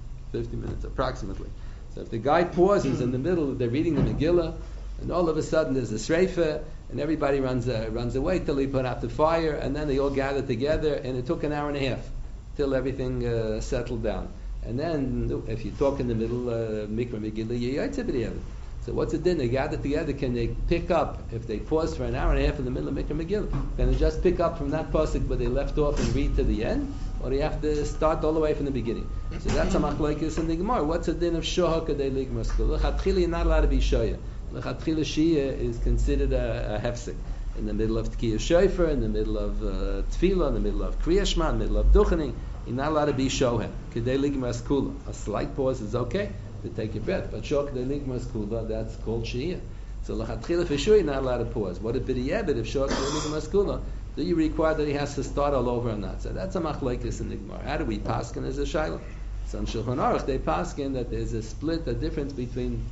50 minutes approximately. So if the guy pauses in the middle, they're reading the Megillah, and all of a sudden there's a shreifa, and everybody runs away till he put out the fire, and then they all gather together, and it took an hour and a half till everything settled down. And then, if you talk in the middle, Mikra Megillah, you yotze b'diavad. So what's it then? They gather together. Can they pick up if they pause for an hour and a half in the middle of Mikra Megillah? Can they just pick up from that pasuk where they left off and read to the end, or do you have to start all the way from the beginning? So that's a machlokes in the Gemara. What's the din of shoha kadei ligmar skula? L'chatchila you're not allowed to be shoya. L'chatchila shia is considered a hefsek. In the middle of Tkiyah Shofar, in the middle of Tefillah, in the middle of Kriya Shema, in the middle of Duchening, you're not allowed to be shohem. Kedei ligmar skula. A slight pause is okay to take your breath, but shoh kedei ligmar skula, that's called shia. So l'chatchila for sure you're not allowed to pause. What if b'diavad, if shoh kedei ligmar skula, do you require that he has to start all over or not? So that's a machlokes in the Gemara. How do we paskin as a shayla? So in Shulchan Aruch they paskin that there's a split, a difference between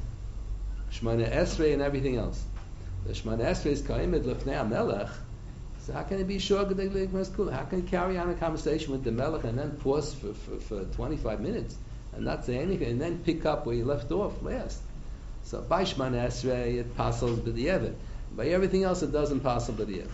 Shemona Esrei and everything else. The Shemona Esrei is kaimed lefnei HaMelech. So how can it be shor gedei ligmar skula? How can you carry on a conversation with the Melech and then pause for 25 minutes and not say anything and then pick up where you left off last? So by Shemona Esrei it passes b'diavad. By everything else it doesn't pass b'diavad.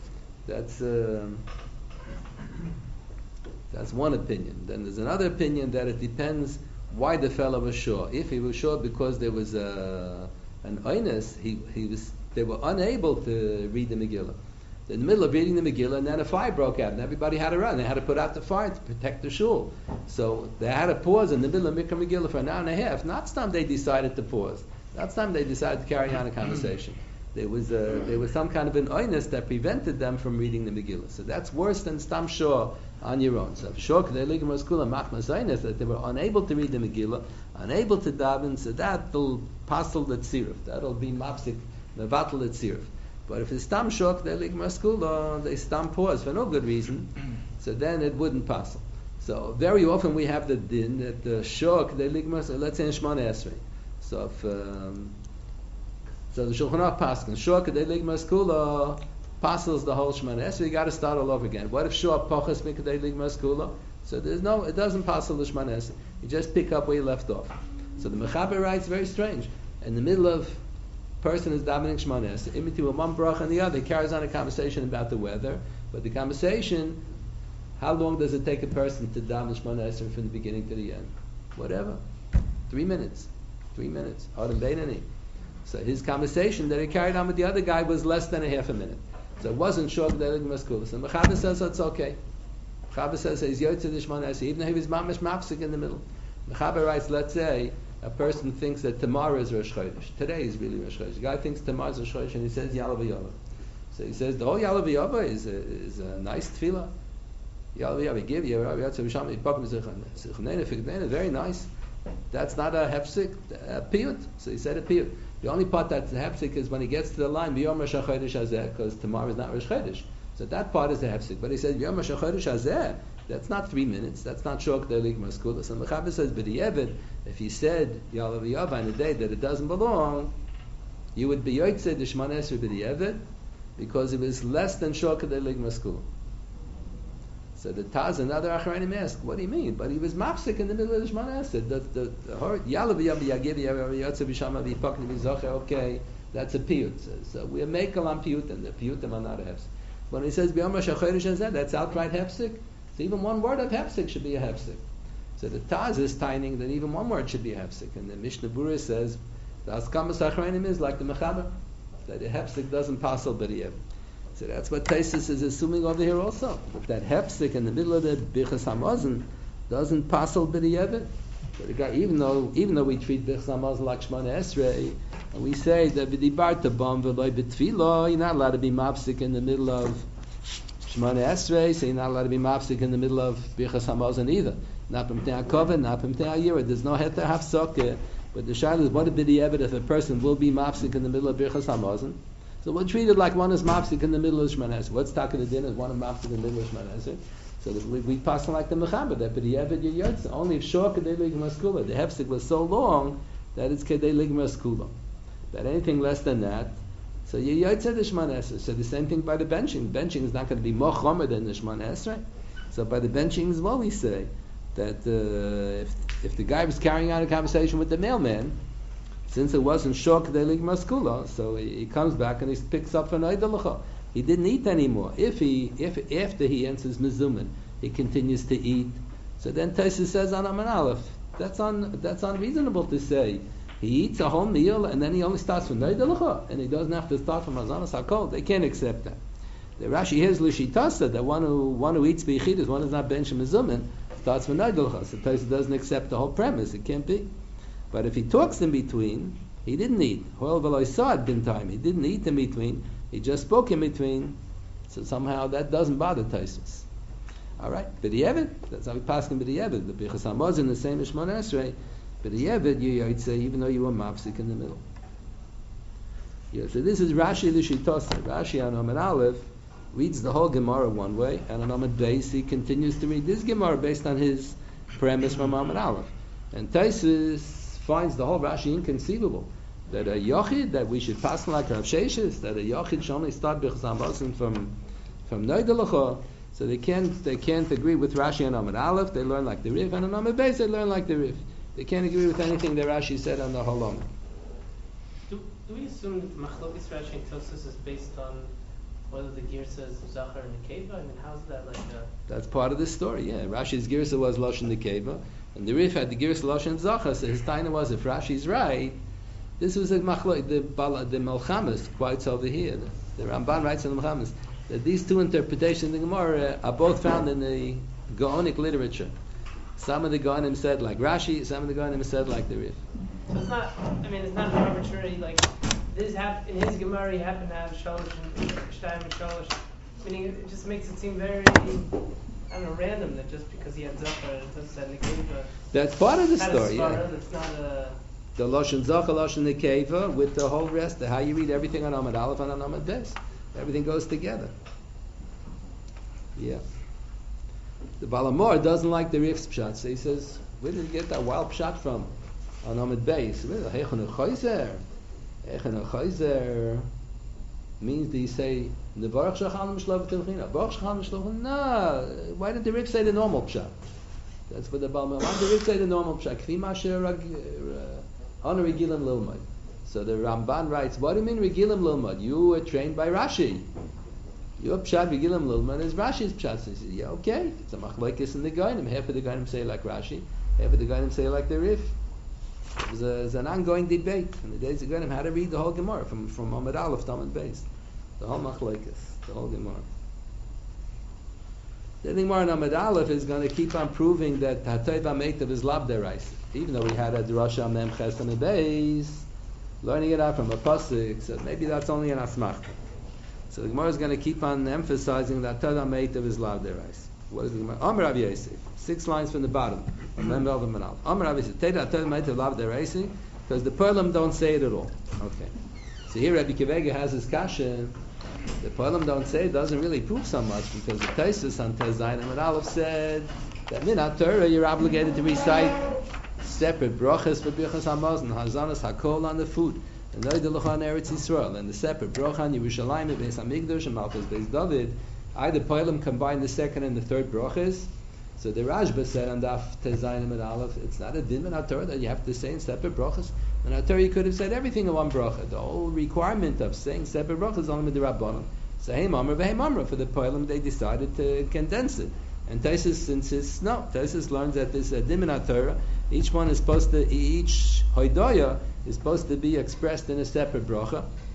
That's one opinion. Then there's another opinion that it depends why the fellow was shor. If he was shor because there was an oinus, they were unable to read the Megillah. In the middle of reading the Megillah, and then a fire broke out, and everybody had to run. They had to put out the fire to protect the shul. So they had to pause in the middle of Mikra Megillah for an hour and a half. Not time they decided to pause. Not time they decided to carry on a conversation. There was some kind of an oinus that prevented them from reading the Megillah. So that's worse than stam shor on your own. So shor kedei ligmar skula machmas oinus, that they were unable to read the Megillah, unable to daven, so that'll passel the tziruf. That'll be mapsik mevatel the tziruf. But if it's stam shor kedei ligmar skula, they stam pause for no good reason, so then it wouldn't passel. So very often we have the din that the shor kedei ligmar, so let's say in Shemona Esrei. So if so the Shulchan Aruch paskin shor kedei ligmar skula passes the whole Shemona Esrei. You got to start all over again. What if shor pachas mikdei ligmar skula? So it doesn't pass the Shemona Esrei. You just pick up where you left off. So the Mechaber writes very strange. In the middle of person is davening Shemona Esrei, in between one bracha and the other, he carries on a conversation about the weather. But the conversation, how long does it take a person to daven Shemona Esrei from the beginning to the end? Whatever, 3 minutes. 3 minutes. Adam Beinani. So his conversation that he carried on with the other guy was less than a half a minute. So it wasn't shor kedei ligmar skula. So Mechaber says it's okay. Mechaber says he's yotze the Shemona Esrei, even though he was mamish mafsik in the middle. Mechaber writes, let's say a person thinks that tomorrow is Rosh Chodesh. Today is really Rosh Chodesh. The guy thinks tomorrow is Rosh Chodesh and he says Yalav Yava. So he says the whole Yalav Yava is a nice tefillah. Yalav Yava, give you very nice. That's not a hefsik, a piyut. So he said a piyut. The only part that's a hefsik is when he gets to the line B'yom Rosh Chodesh Hazeh, because tomorrow is not Rosh Chodesh. So that part is a hefsik. But he says B'yom Rosh Chodesh Hazeh. That's not 3 minutes. That's not shor kedei ligmar skula. So Mechaber says b'diavad, if he said Yalav Yava on a day that it doesn't belong, you would be yotze the Shemona Esrei b'diavad because it was less than shor kedei ligmar skula. So the Taz and other Acharayim ask, what do you mean? But he was mafsik in the middle of the Shemona Esrei. The Yalav Yava Yagiv Yotze B'Shama V'Yipakni V'Zocher. Okay, that's a piyut. So we are makel on piyut, and the piyutim are not a hefsik. When he says B'Yom Rosh Chodesh Hazeh, that's outright hefsik. So even one word of hefsik should be a hefsik. So the Taz is tining that even one word should be a hefsik. And the Mishnah Berurah says the Askamas Acharayim is like the Mechaber, that a hefsik doesn't passel b'diavad. So that's what Taisus is assuming over here also. That hefsek in the middle of the Birchas Hamazon doesn't passel b'di'evet. Even though we treat Birchas Hamazon like Shemona Esrei, and we say that v'dibarta bam v'loy b'tfilo, you're not allowed to be mapsik in the middle of Shemona Esrei, so you're not allowed to be mapsik in the middle of Birchas Hamazon either. Not b'mtei HaKoven, not b'mtei HaYira. There's no heter hafsokeh. But the shaila is, what would be the evidence if a person will be mapsik in the middle of Birchas Hamazon? So we'll treat it like one is mapsik in the middle of Shemona Esrei. What's talking the din is one is mapsik in the middle of Shemona Esrei. So that we pass on like the mechaber that b'di'evet yotza. Only if shor kedei ligmas kula. The hefsek was so long that it's kedei ligmas kula. But anything less than that, so you yotza the Shemona Esrei. So the same thing by the benching. Benching is not going to be more chomer than the Shemona Esrei. So by the benching as well, we say that if the guy was carrying on a conversation with the mailman, since it wasn't shor kedei ligmas kula, so he comes back and he picks up an oidalacha. He didn't eat anymore. If after he answers mezuman, he continues to eat, so then Taisus says on Aman Aleph, that's unreasonable to say. He eats a whole meal and then he only starts from Neidalacha, and he doesn't have to start from Azanas HaKol. They can't accept that. The Rashi hears Lushitasa that one who eats beichidus, one is not bench mezuman, starts from Neidalacha. So Taisus doesn't accept the whole premise. It can't be. But if he talks in between, he didn't eat. Hoel v'lo yisad bin time. He didn't eat in between. He just spoke in between, so somehow that doesn't bother Taisus. All right, b'di'evet, that's how we pass him b'di'evet. The Birchas Hamazon the same as Shemona Esrei. B'di'evet, you would say, even though you were mafsik in the middle. Yeah, so this is Rashi L'Shitosah. Rashi on Amud Aleph reads the whole Gemara one way, and on Amud Beis he continues to read this Gemara based on his premise from Amud Aleph. And Taisus finds the whole Rashi inconceivable. That a yochid, that we should pass like Rav Sheshes, that a yochid should only start Birchas Hamazon from Neidalacha. So they can't agree with Rashi and Amud Aleph. They learn like the Rif, and on Amud Beis they learn like the Rif. They can't agree with anything that Rashi said on the whole Amud. Do we assume that Machlokes Rashi and Tosfos is based on whether the Girsa is Zachar and Nekeva? I mean, how's that like a... That's part of the story, yeah. Rashi's Girsa was Lashon Nekeva, and the Rif had the Girsa Lashon Zachar, so his taina was, if Rashi's right, this was a machlok, the Melchamas quotes over here. The Ramban writes in the Melchamas that these two interpretations of the Gemara are both found in the Gaonic literature. Some of the Gaonim said like Rashi, some of the Gaonim said like the Rif. So it's not arbitrary, like, this in his Gemara he happened to have Shalosh and Shtayim and Shalosh. Meaning it just makes it seem very, random that just because he had Zachar and Tosfos had Nekeva. That's part of the story, yeah. That's not a... The Lashon Zachar, Lashon Nekeva, with the whole rest, how you read everything on Amud Aleph and on Amud Beis. Everything goes together. Yeah. The Balamor doesn't like the Rif's pshat, so he says, where did you get that wild pshat from? On Amud Beis. Heichon Chayzer means that you say, Nevarach Shachan Mishlav Tilchina. Baruch Shachan Mishlav. No. Why didn't the Rif say the normal pshat? That's what the Balamor. Why did the Rif say the normal pshat? Kvi Masher Honor Regilim Lilmod. So the Ramban writes, what do you mean Regilim Lilmod? You were trained by Rashi. Your pshat Regilim Lilmod is Rashi's pshat. So he says, yeah, okay. It's a machlokes in the Gainim. Half of the Gainim say like Rashi, half of the Gainim say like the Rif. It was an ongoing debate in the days of Gainim how to read the whole Gemara from Amud Aleph to Amud Beis. The whole machlokes, the whole Gemara. The Gemara in Amud Aleph is going to keep on proving that Hatayv HaMeitav is Lav Deraisa. Even though we had a Drasha Mem Ches Amud Beis, learning it out from a pasuk, so maybe that's only an asmachta. So the Gemara is going to keep on emphasizing that Hatayv HaMeitav is Lav Deraisa. What is the Gemara? Amar Rav Yosef, 6 lines from the bottom. Amar Rav Yosef, Teda Hatayv HaMeitav Lav Deraisa, because the Perlim don't say it at all. Okay. So here Rabbi Kivega has his kasha. The Perlim don't say it doesn't really prove so much, because the Taisus on Tez Zayin Amud Aleph said that Minat Torah you're obligated to recite separate brachas for Birchas Hamazon, Hazanas Hakol on the food, and Noidelacha on Eretz Yisrael, and the separate bracha on Yerushalayim, Beis Hamikdash, and Malchus Beis David. Either Poilim combine the second and the third brachas. So the Rashba said on Daf Tez Zayin Amud Aleph, it's not a din in Torah that you have to say in separate brachas. In Torah you could have said everything in one bracha. The whole requirement of saying separate brachas is only with the Rabbanon. So hey Mamra, v'hei Mamra, for the Poilim they decided to condense it. And Taisus insists, no. Taisus learns that this din in Torah, each hoidoya is supposed to be expressed in a separate bracha.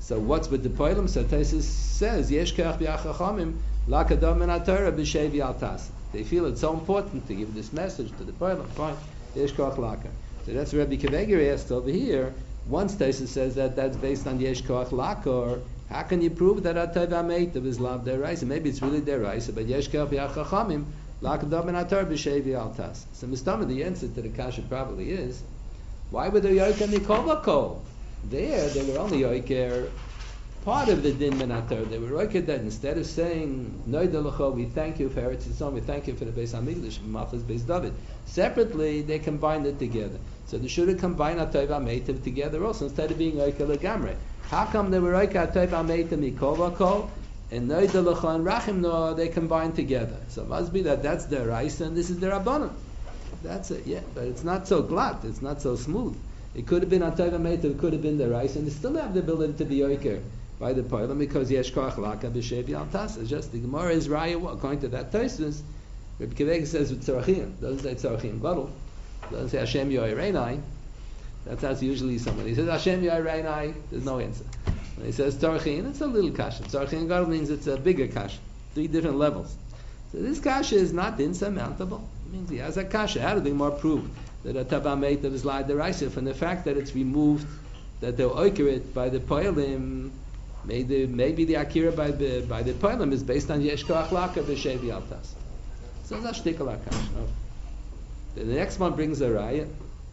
So what's with the poilum? So Taisus says, Yesh keach b'achachamim, lakadam min ha-Torah b'shevi al-tas. They feel it's so important to give this message to the poilum. Fine. Yesh keach laka. So that's what Rabbi Kiveger asked over here. Once Taisus says that that's based on Yesh keach laka, how can you prove that Atay v'Ameitav is lav deraisa? Maybe it's really deraisa, but Yesh keach b'achachamim, lakadam min ha-Torah b'shevi al-tas. So Mistama, the answer to the kasha probably is, why would they yoiker mikol v'kol? There, they were only yoiker part of the din menatar. They were yoiker that instead of saying Noida L'cho, we thank you for Eretz Yisrael, we thank you for the Beis Hamikdash, Machas Beis David. Separately, they combined it together. So they should have combined Atay v'Ameitav together also instead of being yoiker legamre. How come they were yoiker Atay v'Ameitav mikol v'kol and Noida L'cho and Rachim no? They combined together. So it must be that that's their rice and this is their Rabbanon. That's it, yeah. But it's not so glatt, it's not so smooth. It could have been Atay v'Ameitav, it could have been the rice, and they still have the ability to be yoiker by the poilum because yesh koach laka b'shevi al tas. It's just the Gemara is raya according to that Tosfos. Rabbi Kiveger says with tzarachim, doesn't say tzarachim gadol, doesn't say Hashem yoireinai. That's usually somebody. He says Hashem yoireinai. There's no answer. When he says tzarachim, it's a little kasha. Tzarachim gadol means it's a bigger kasha, 3 different levels. So this kasha is not insurmountable. It means he has a kasha. How do the Gemara prove that a tava meitav is like the raisa from the fact that it's removed, that they'll oiker it by the poilim? Maybe the akira by the poilim is based on yesh koach laka b'shevi altas. So that's shtickle akash. No? The next one brings a raya.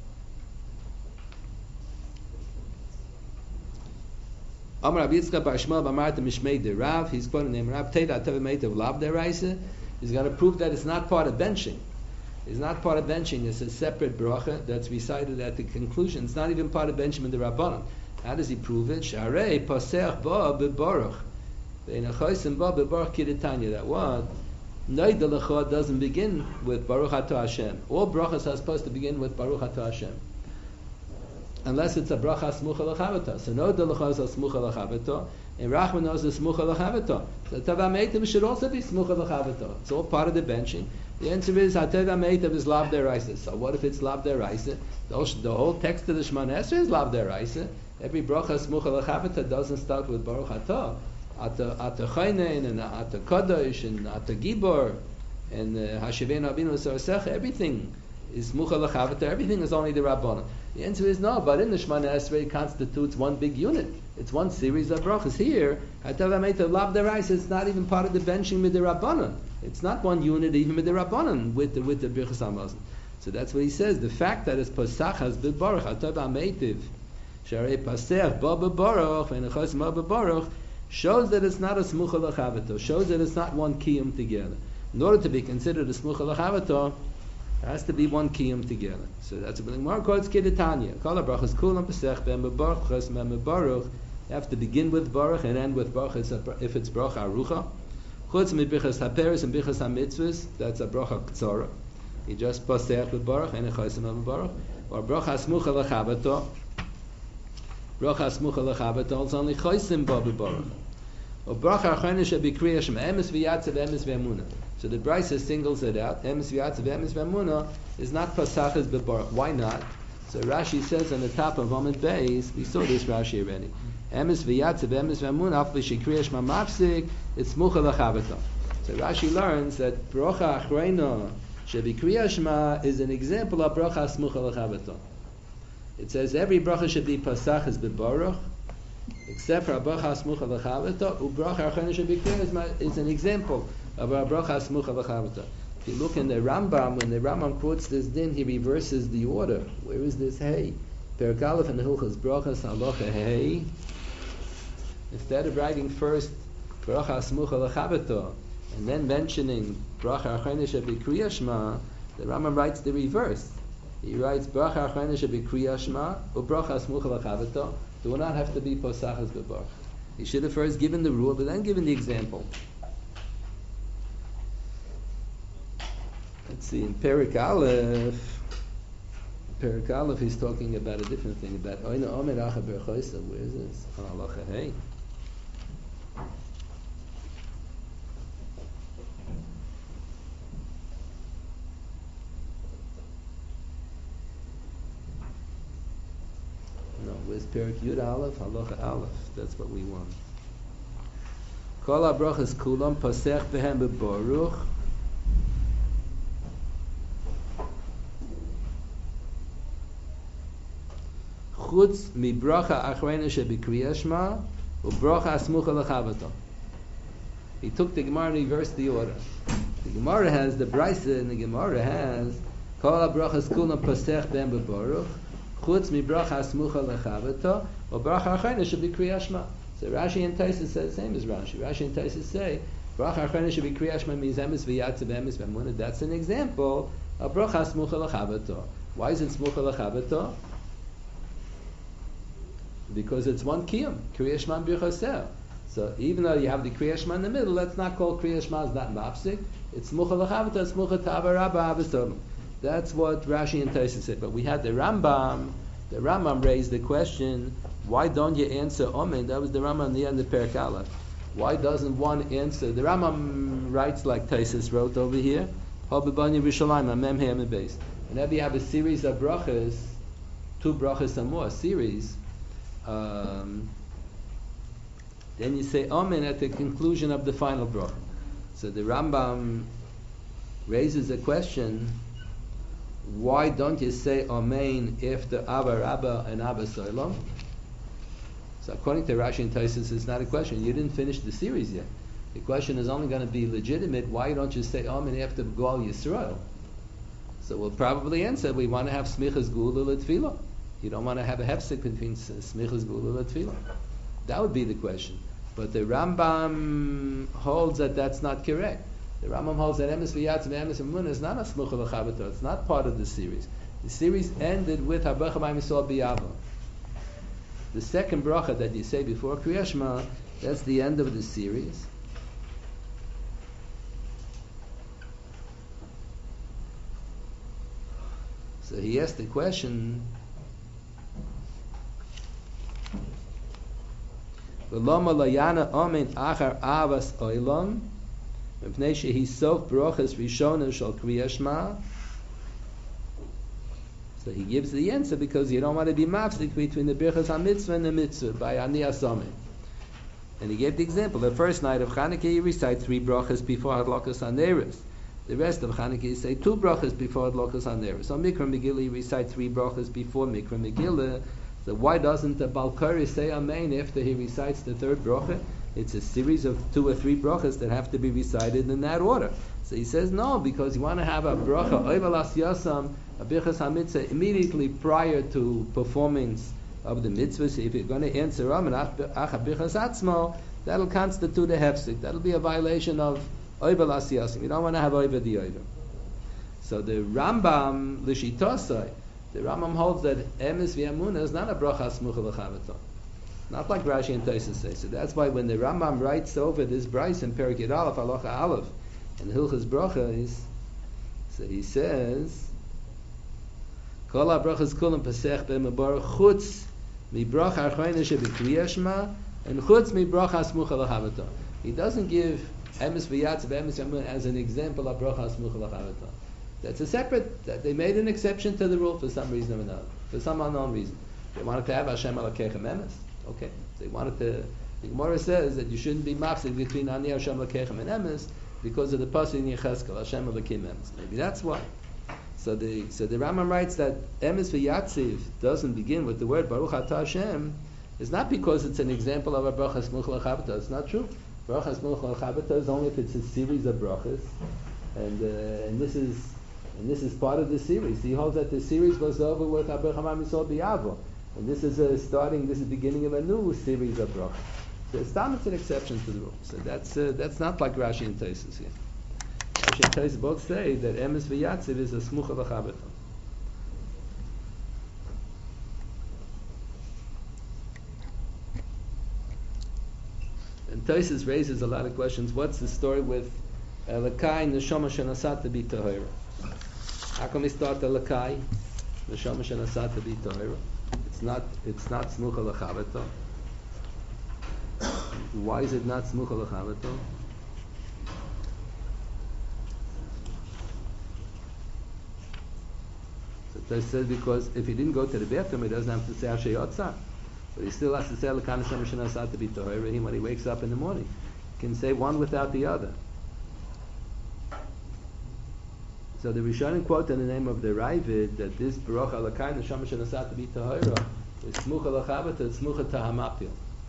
Amar Rabbi Yitzchak bar Shmuel b'Marta Mishmei de Rav. He's quoting name Rav Teda Tava Meitav Lav Deraisa. He's going to prove that it's not part of benching. It's not part of benching. It's a separate bracha that's recited at the conclusion. It's not even part of benching in the Rabbanon. How does he prove it? Sharei pasech ba bebaruch. Ve'inachosim ba bebaruch kiritanya. That what? Noida L'cho doesn't begin with Baruch Ato Hashem. All brachas are supposed to begin with Baruch Ato Hashem. Unless it's a bracha smucha l'chavato. So Noida L'cho is a smucha l'chavato. And Rachman is a smucha l'chavato. So Tava Meitav should also be smucha l'chavato. It's all part of the benching. The answer is Hateva Meitav is Lav Deraisa. So what if it's Lav Deraisa? The whole text of the Shemona Esrei is Lav Deraisa. Every bracha smucha l'chavata doesn't start with Baruch Atah. Ata Chaynein and Ata Kadosh and Ata Gibor and Hashivein Avinu Sarasech. Everything is smucha l'chavata. Everything is only the Rabbanon. The answer is no, but in the Shemona Esrei it constitutes one big unit. It's one series of brachas. Here, Hateva Meitav Lav Deraisa, it's not even part of the benching with the Rabbanon. It's not one unit even with the Rabbanon with the Birchas Hamazon. So that's what he says. The fact that it's Pasach has been Baruch Hateva Meitav Sharei Pasach Ba Bebaruch Ve'Nechos Ma Bebaruch shows that it's not a smucha l'chavato. Shows that it's not one kiyum together. In order to be considered a smucha l'chavato, it has to be one kiyum together. So that's what the Gemara calls Kidditanya. Kol HaBrachos Kulam Pasach Ben Bebaruch Chos Ma Bebaruch. You have to begin with Baruch and end with Baruch if it's Baruch Arucha. Chutz mi bichas haperes and bichas hamitzvahs, that's a bracha ktsara. You just pasech with Baruch and echaysim am Baruch. Or bracha smucha l'chavato. Bracha smucha l'chavato is only chaysim ba Baruch. Or bracha achayna shebi kriya shem emes v'yatzav emes v'emuna. So the Brisa singles it out. Emes v'yatzav emes v'emuna is not pasach as Baruch. Why not? So Rashi says on the top of Amud Beis, we saw this Rashi already. Emes v'yatzav emes v'emuna afli shekriya shma mafsik. It's smucha l'chavato. So Rashi learns that bracha achreina shebi kriya shma is an example of bracha smucha l'chavato. It says every bracha should be pasach as bebaruch, except for a bracha smucha l'chavato. Ubracha achreina shebi kriya shma is an example of a bracha smucha l'chavato. If you look in the Rambam, when the Rambam quotes this din, he reverses the order. Where is this hey? Perek Aleph and Hilchos brachas halacha hey. Instead of writing first bracha smucha l'chavato and then mentioning bracha achreina shebi kriya shma, the Rambam writes the reverse. He writes bracha achreina shebi kriya shma ubracha smucha l'chavato do not have to be posachas bebarach. He should have first given the rule, but then given the example. Let's see, in Perek Aleph he's talking about a different thing, about Oina Omer Acha Berchoisa. Where is this? Halacha hey. No, Where's Perik Yud Aleph? Halacha Aleph. That's what we want. Kol ha-brachas kulam pasech behem bebaruch. Chutz mi bracha achrena shebikriya shma ubracha asmucha lechavata. He took the Gemara and reversed the order. The Gemara has the Brisa, and the Gemara has Kol ha-brachas kulam pasech behem bebaruch. Chutz mi bracha asmucha lechavata ubracha achrena shebikriya shma. So Rashi and Taisus say the same as Rashi. Rashi and Taisus say bracha achrena shebikriya shma means emes v'yatzav emes v'emunah. That's an example of bracha asmucha lechavata. Why is it smucha lechavata? Because it's one kiyum, Kriya Shema b'choseh. So even though you have the Kriya Shema in the middle, let's not call Kriya Shema as not mafsik. It's smucha lechavata, it's smucha tava rabba avesodom. That's what Rashi and Taisus said. But we had the Rambam. The Rambam raised the question: why don't you answer Omen? That was the Rambam in the end of Perek Aleph. Why doesn't one answer? The Rambam writes like Taisus wrote over here. Whenever you have a series of brachas, two brachas or more, series. Then you say Amen at the conclusion of the final bracha. So the Rambam raises a question: why don't you say Amen after Abba Rabba and Abba Soilom? So according to Rashi and Taisus, it's not a question. You didn't finish the series yet. The question is only going to be legitimate. Why don't you say Amen after Goal Yisrael? So we'll probably answer: we want to have Smichas Gula L'Tfilah. You don't want to have a hefsek between Smichas Gula and Tefillah. That would be the question. But the Rambam holds that that's not correct. The Rambam holds that Emes V'Yatz and Emes V'Munah is not a Smucha L'Chavata. It's not part of the series. The series ended with Habracha Ma'im Yisrael B'Yava. The second bracha that you say before Kriya Shema, that's the end of the series. So he asked the question, V'loma layana amen achar avas oilam mipnei shehi sof brachas rishona shel kriya shema. So he gives the answer because you don't want to be mafsik between the birchas ha-mitzvah and the mitzvah by ani asameh. And he gave the example: the first night of Chanukah you recite 3 brachas before Hadlakas HaNeros. The rest of Chanukah you say 2 brachas before Hadlakas HaNeros. On Mikra Megillah you recite 3 brachas before Mikra Megillah. So why doesn't the Balkari say Amen after he recites the 3rd bracha? It's a series of 2 or 3 brachas that have to be recited in that order. So he says no, because you want to have a bracha oivalas yasam, a birchas ha-mitzvah immediately prior to performance of the mitzvah. So if you're going to answer Amen acha birchas atzmo, that'll constitute a hefsek. That'll be a violation of oivalas yasam. You don't want to have oiva the oiva. So the Rambam l'shitosai, the Rambam holds that Emes v'Emunah is not a bracha smucha l'chavata. Not like Rashi and Taisus say. So that's why when the Rambam writes over this Bryce in Perek Yud Aleph, Halacha Aleph, and Hilchas Brachas, so he says, Kol ha-brachas kulam pasech be'mebar chutz mi bracha achrayna shebikriya shma and chutz mi bracha smucha l'chavata. He doesn't give Emes v'Yatz v'Emes v'Emunah as an example of bracha smucha l'chavata. That's a separate, they made an exception to the rule for some reason or another, for some unknown reason. They wanted to have Hashem Elokeichem Emes. Okay. They wanted to, the Gemara says that you shouldn't be mafsik between Ani Hashem Elokeichem and Emes because of the pasuk in Yechezkel, Hashem Elokeim Emes. Maybe that's why. So the Rambam writes that Emes v'Yatziv doesn't begin with the word Baruch Atah Hashem. It's not because it's an example of a bracha smucha l'chavata. It's not true. Bracha smucha l'chavata is only if it's a series of brachas, and this is part of the series. He holds that the series goes over with Abraham Amisol B'Yavo. And this is beginning of a new series of brachas. So it's an exception to the rule. So that's not like Rashi and Taisus here. Rashi and Taisus both say that Emes v'Yatziv is a smucha v'chavata. And Taisus raises a lot of questions. What's the story with Lakai Neshama Shenasat to be Tahira? How come we start the Lakai Neshama Shenasat to be Tahira? It's not smucha l'chavata. Why is it not smucha l'chavata? So it says because if he didn't go to the bathroom, he doesn't have to say Asher Yotza. But he still has to say L'kan Hashem Shenasat to be Tahira when he wakes up in the morning. He can say one without the other. So the Rishonim quote in the name of the Ravid that this Baruch L'kan Hashem Shenasat to be Tahira is Smucha L'chavet and Smucha Tahamapil.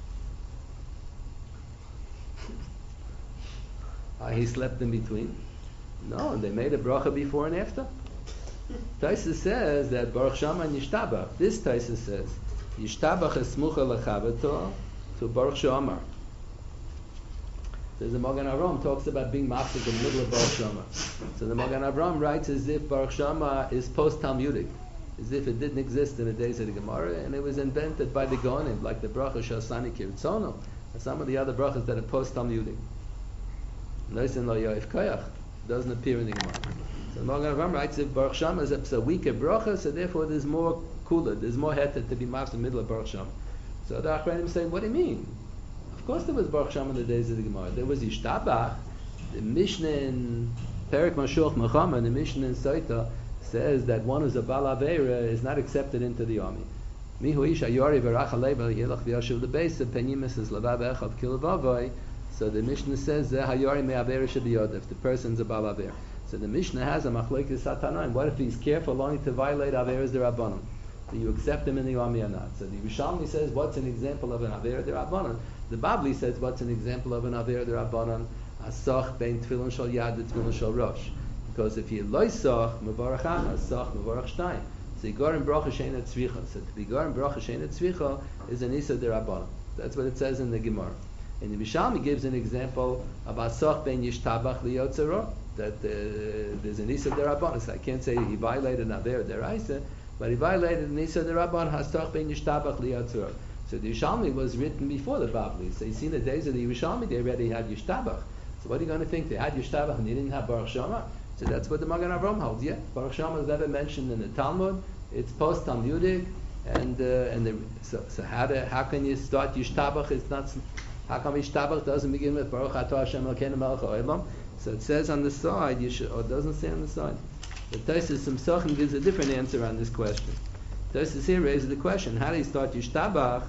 He slept in between. No, they made a bracha before and after. Taisa says that Baruch Shama and Yishtabach. This Taisa says Yishtabach is Smucha L'chaveto to Baruch Shama. So the Magen Avraham talks about being mafsik in the middle of Baruch Shama. So the Magen Avraham writes as if Baruch Shama is post-Talmudic, as if it didn't exist in the days of the Gemara, and it was invented by the Gaonim, like the bracha Shasani Kiritzono, and some of the other brachas that are post-Talmudic. Noisen lo yoif koyach doesn't appear in the Gemara. So the Magen Avraham writes if Baruch Shama is a weaker bracha, so therefore there's more kula, there's more heter to be mafsik in the middle of Baruch Shama. So the Achronim say, what do you mean? Of course there was Baruch Shama in the days of the Gemara. There was Yishtabach. The Mishnah in Perek Mashuach Mechama, the Mishnah in Saita, says that one who's a Bal Aveira is not accepted into the army. Mihu ish ayori v'rach aleva yelach v'yashuv lebeisa penyimis is levav echad kilavavoi. So the Mishnah says hayori me'aveira shebiyod if the person's a Bal Aveira. So the Mishnah has a machlekes satanaim. What if he's careful only to violate Averas derabanan? Do you accept him in the army or not? So the Yerushalmi says, what's an example of an Avera derabanan? The Babli says, what's an example of an Avera derabanan? Asach bein tefillin shal yad and tefillin shal rosh. Because if you loisach mevarach ach, asach mevarach shtayim. So you go in bracha sheina tzvicha. So to be go in bracha sheina tzvicha is an isa derabanan. That's what it says in the Gemara. And the Yerushalmi gives an example of asach bein yishtabach liyotzero, that there's an isa derabanan. So I can't say he violated an Avera deraisa, but he violated the Nisa the Rabban Hastach ben Yishtabach liyatzur. So the Yerushalmi was written before the Babli. So you see in the days of the Yerushalmi they already had Yishtabach. So what are you going to think? They had Yishtabach and they didn't have Baruch Shama? So that's what the Magen Avraham holds. Yeah, Baruch Shama is never mentioned in the Talmud. It's post Talmudic, so how can you start Yishtabach? It's not. How come Yishtabach doesn't begin with Baruch Atah Hashem Elokeinu Melech Haolam? So it says on the side, or it doesn't say on the side. The Tosfos Simsachim gives a different answer on this question. Tosfos here raises the question: how do you start Yishtabach?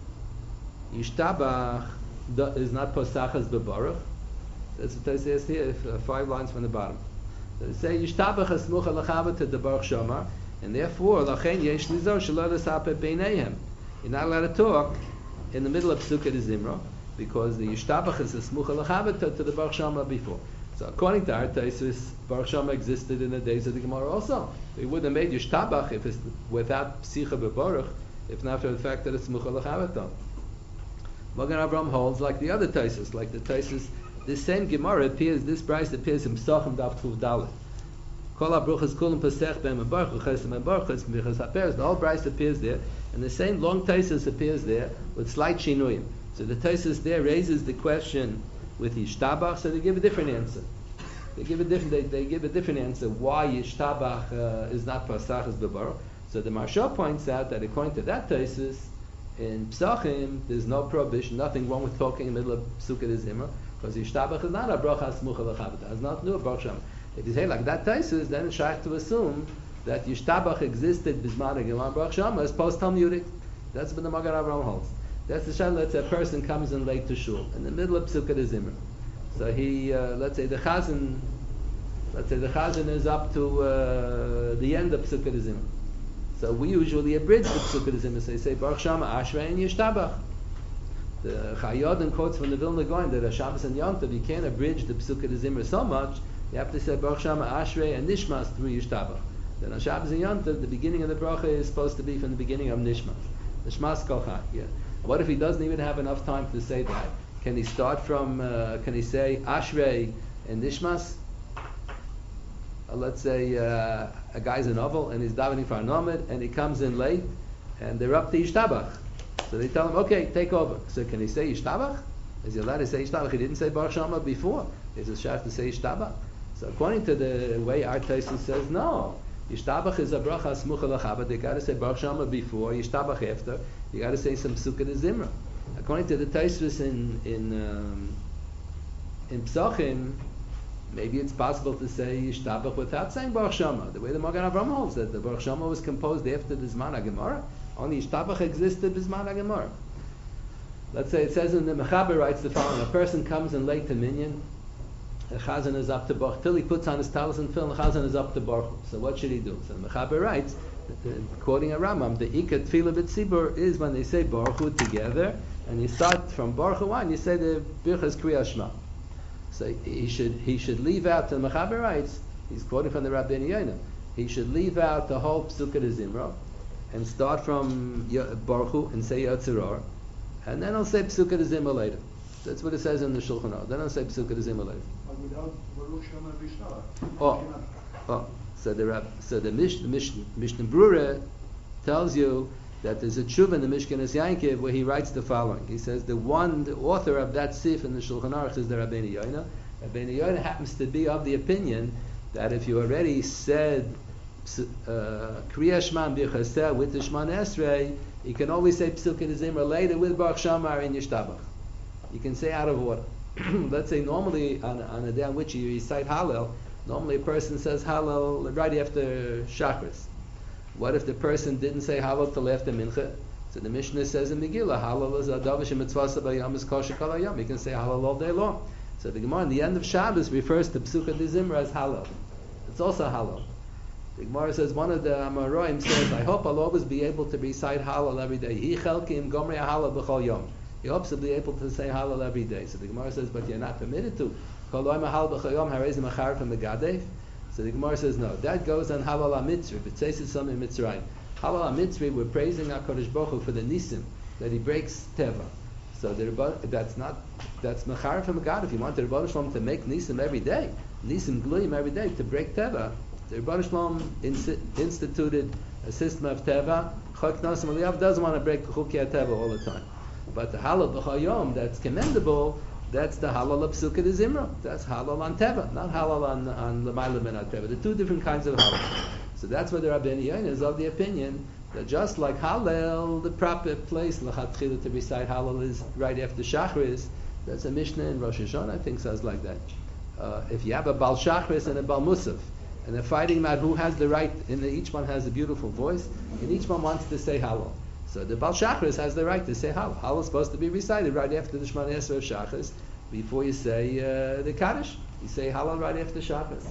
Yishtabach is not posachas bebaruch. That's what Tosfos says here, 5 lines from the bottom. So they say Yishtabach is smucha l'chavet to the Baruch Shomar, and therefore lachen yesh lizor shelo l'sapeh beineihem. You're not allowed to talk in the middle of Pesukei Zimra because the Yishtabach is a smucha l'chavet to the Baruch Shomar before. So according to our Tosfos, Baruch Shama existed in the days of the Gemara also. He would have made Yishtabach if it's without Psicha Bebaruch, if not for the fact that it's Mucha L'Chavaton. Magen Avraham holds like the other Tosfos, like the Tosfos, this same Gemara appears, this Bryce appears in Psachim Daf Tuf Dalet. Kol HaBruchas Kulam Pesach Ben Mebaruch, Chesed Mebaruch, Chesed Haperes, the whole Bryce appears there, and the same long Tosfos appears there with slight Shinuyim. So the Tosfos there raises the question with Yishtabach, so they give a different answer. They give a different answer why Yishtabach is not Pasachas Bebaruch. So the Maharsha points out that according to that Tosfos, in Psachim there's no prohibition, nothing wrong with talking in the middle of Pesukei Zimra, because Yishtabach is not a bracha smucha l'chavta, has not to do with Baruch Shama. If you say like that Tosfos, then it's shaykh to assume that Yishtabach existed bisman Gemara Baruch Shama as post Talmudic. That's what the Magen Avraham holds. That's the shayla that a person comes in late to shul in the middle of Pesukei Zimra. So he, let's say the chazan is up to the end of Pesukei Zimra. So we usually abridge the Pesukei Zimra. So you say Baruch Shama Ashrei and Yishtabach. The Chayodin quotes from the Vilna Gaon that Shabbos and Yom Tov you can't abridge the Pesukei Zimra so much. You have to say Baruch Shama Ashrei and Nishmas through Yishtabach. Then on Shabbos and Yom Tov the beginning of the bracha is supposed to be from the beginning of Nishmas. Nishmas Kolchai. Yeah. What if he doesn't even have enough time to say that? Can he start from, can he say Ashrei and Nishmas? Let's say a guy's a novel and he's davening for a nomad and he comes in late and they're up to Yishtabach. So they tell him, okay, take over. So can he say Yishtabach? Is he allowed to say Yishtabach? He didn't say Baruch Shama before. Is it shach to say Yishtabach? So according to the way our Tosfos says, no. Yishtabach is a bracha smucha l'chabat. They got to say Baruch Shama before, Yishtabach after. You got to say some Pesukei Zimra. According to the Tosfos in Psachim, maybe it's possible to say Yishtabach without saying Baruch Shama. The way the Magen Avraham holds that the Baruch Shama was composed after the Zman HaGemara. Only Yishtabach existed Bisman HaGemara. Let's say it says in the Mechaber writes the following: a person comes in late to Minyan, the Chazan is up to Baruch, till he puts on his talis and film, the Chazan is up to Baruch. So what should he do? So the Mechaber writes, quoting a Rambam, the Ikat Tefillah B'Tzibur is when they say Baruch Hu together, and you start from Baruch Hu on, you say the Birchas Kriyas Shema. So he should leave out, the Mechaber writes, he's quoting from the Rabbeinu Yonah, he should leave out the whole Psukkah de Zimra, and start from Baruch Hu and say Yatzirah, and then I'll say Psukkah de Zimra later. That's what it says in the Shulchan Aruch. Then I'll say Psukkah de Zimra later. Without Baruch Shema Oh. So the Mishnah Brura tells you that there's a tshuva in the Mishkenas Yankiv where he writes the following. He says the author of that sif in the Shulchan Aruch is the Rabbeinu Yonah. Rabbeinu Yonah happens to be of the opinion that if you already said Kriya Shema and Birchaseh with the Shemana Esrei, you can always say Psukkah de Zimra later with Baruch Shamar in Yishtabach. You can say out of order. Let's say normally on a day on which you recite Hallel, normally a person says Hallel right after Shachris. What if the person didn't say Hallel till after Mincha? So the Mishnah says in Megillah, Hallel is Adav Shemitzvasa B'Yom is Kosher Kol Hayom. You can say Hallel all day long. So the Gemara in the end of Shabbos refers to Psukkah de Zimra as Hallel. It's also Hallel. The Gemara says, one of the Amoraim says, I hope I'll always be able to recite Hallel every day. Hi chelkim gomrei Hallel b'chol yom. He hopes to be able to say Hallel every day. So the Gemara says, but you're not permitted to. So the Gemara says, no, that goes on Hallel HaMitzri. It says it's something in Mitzrayim. Hallel HaMitzri, we're praising HaKadosh Baruch Hu for the Nisim, that he breaks Teva. So that's Mechar from God. If you want the Rebbeinu Shalom to make Nisim every day, Nisim Gluyim every day to break Teva, the Rebbeinu Shalom instituted a system of Teva. Chok Nasim Eliyav doesn't want to break Chukia Teva all the time. But the Hallel B'Chayom, that's commendable, that's the Hallel of Psukkah de Zimra. That's Hallel on Teva, not Hallel on L'mayla min Teva. The two different kinds of Hallel. So that's where the Rabbeinu Yonah is of the opinion that just like Hallel, the proper place l'chatchila to recite Hallel is right after Shachris. That's a Mishnah in Rosh Hashanah, I think, says like that. If you have a Bal Shachris and a Bal Musaf, and they're fighting about who has the right, and each one has a beautiful voice, and each one wants to say Hallel. So the Bal Shachris has the right to say Hallel. Hallel is supposed to be recited right after the Shemana Esrei of Shachris, before you say the Kaddish. You say Hallel right after Shachris.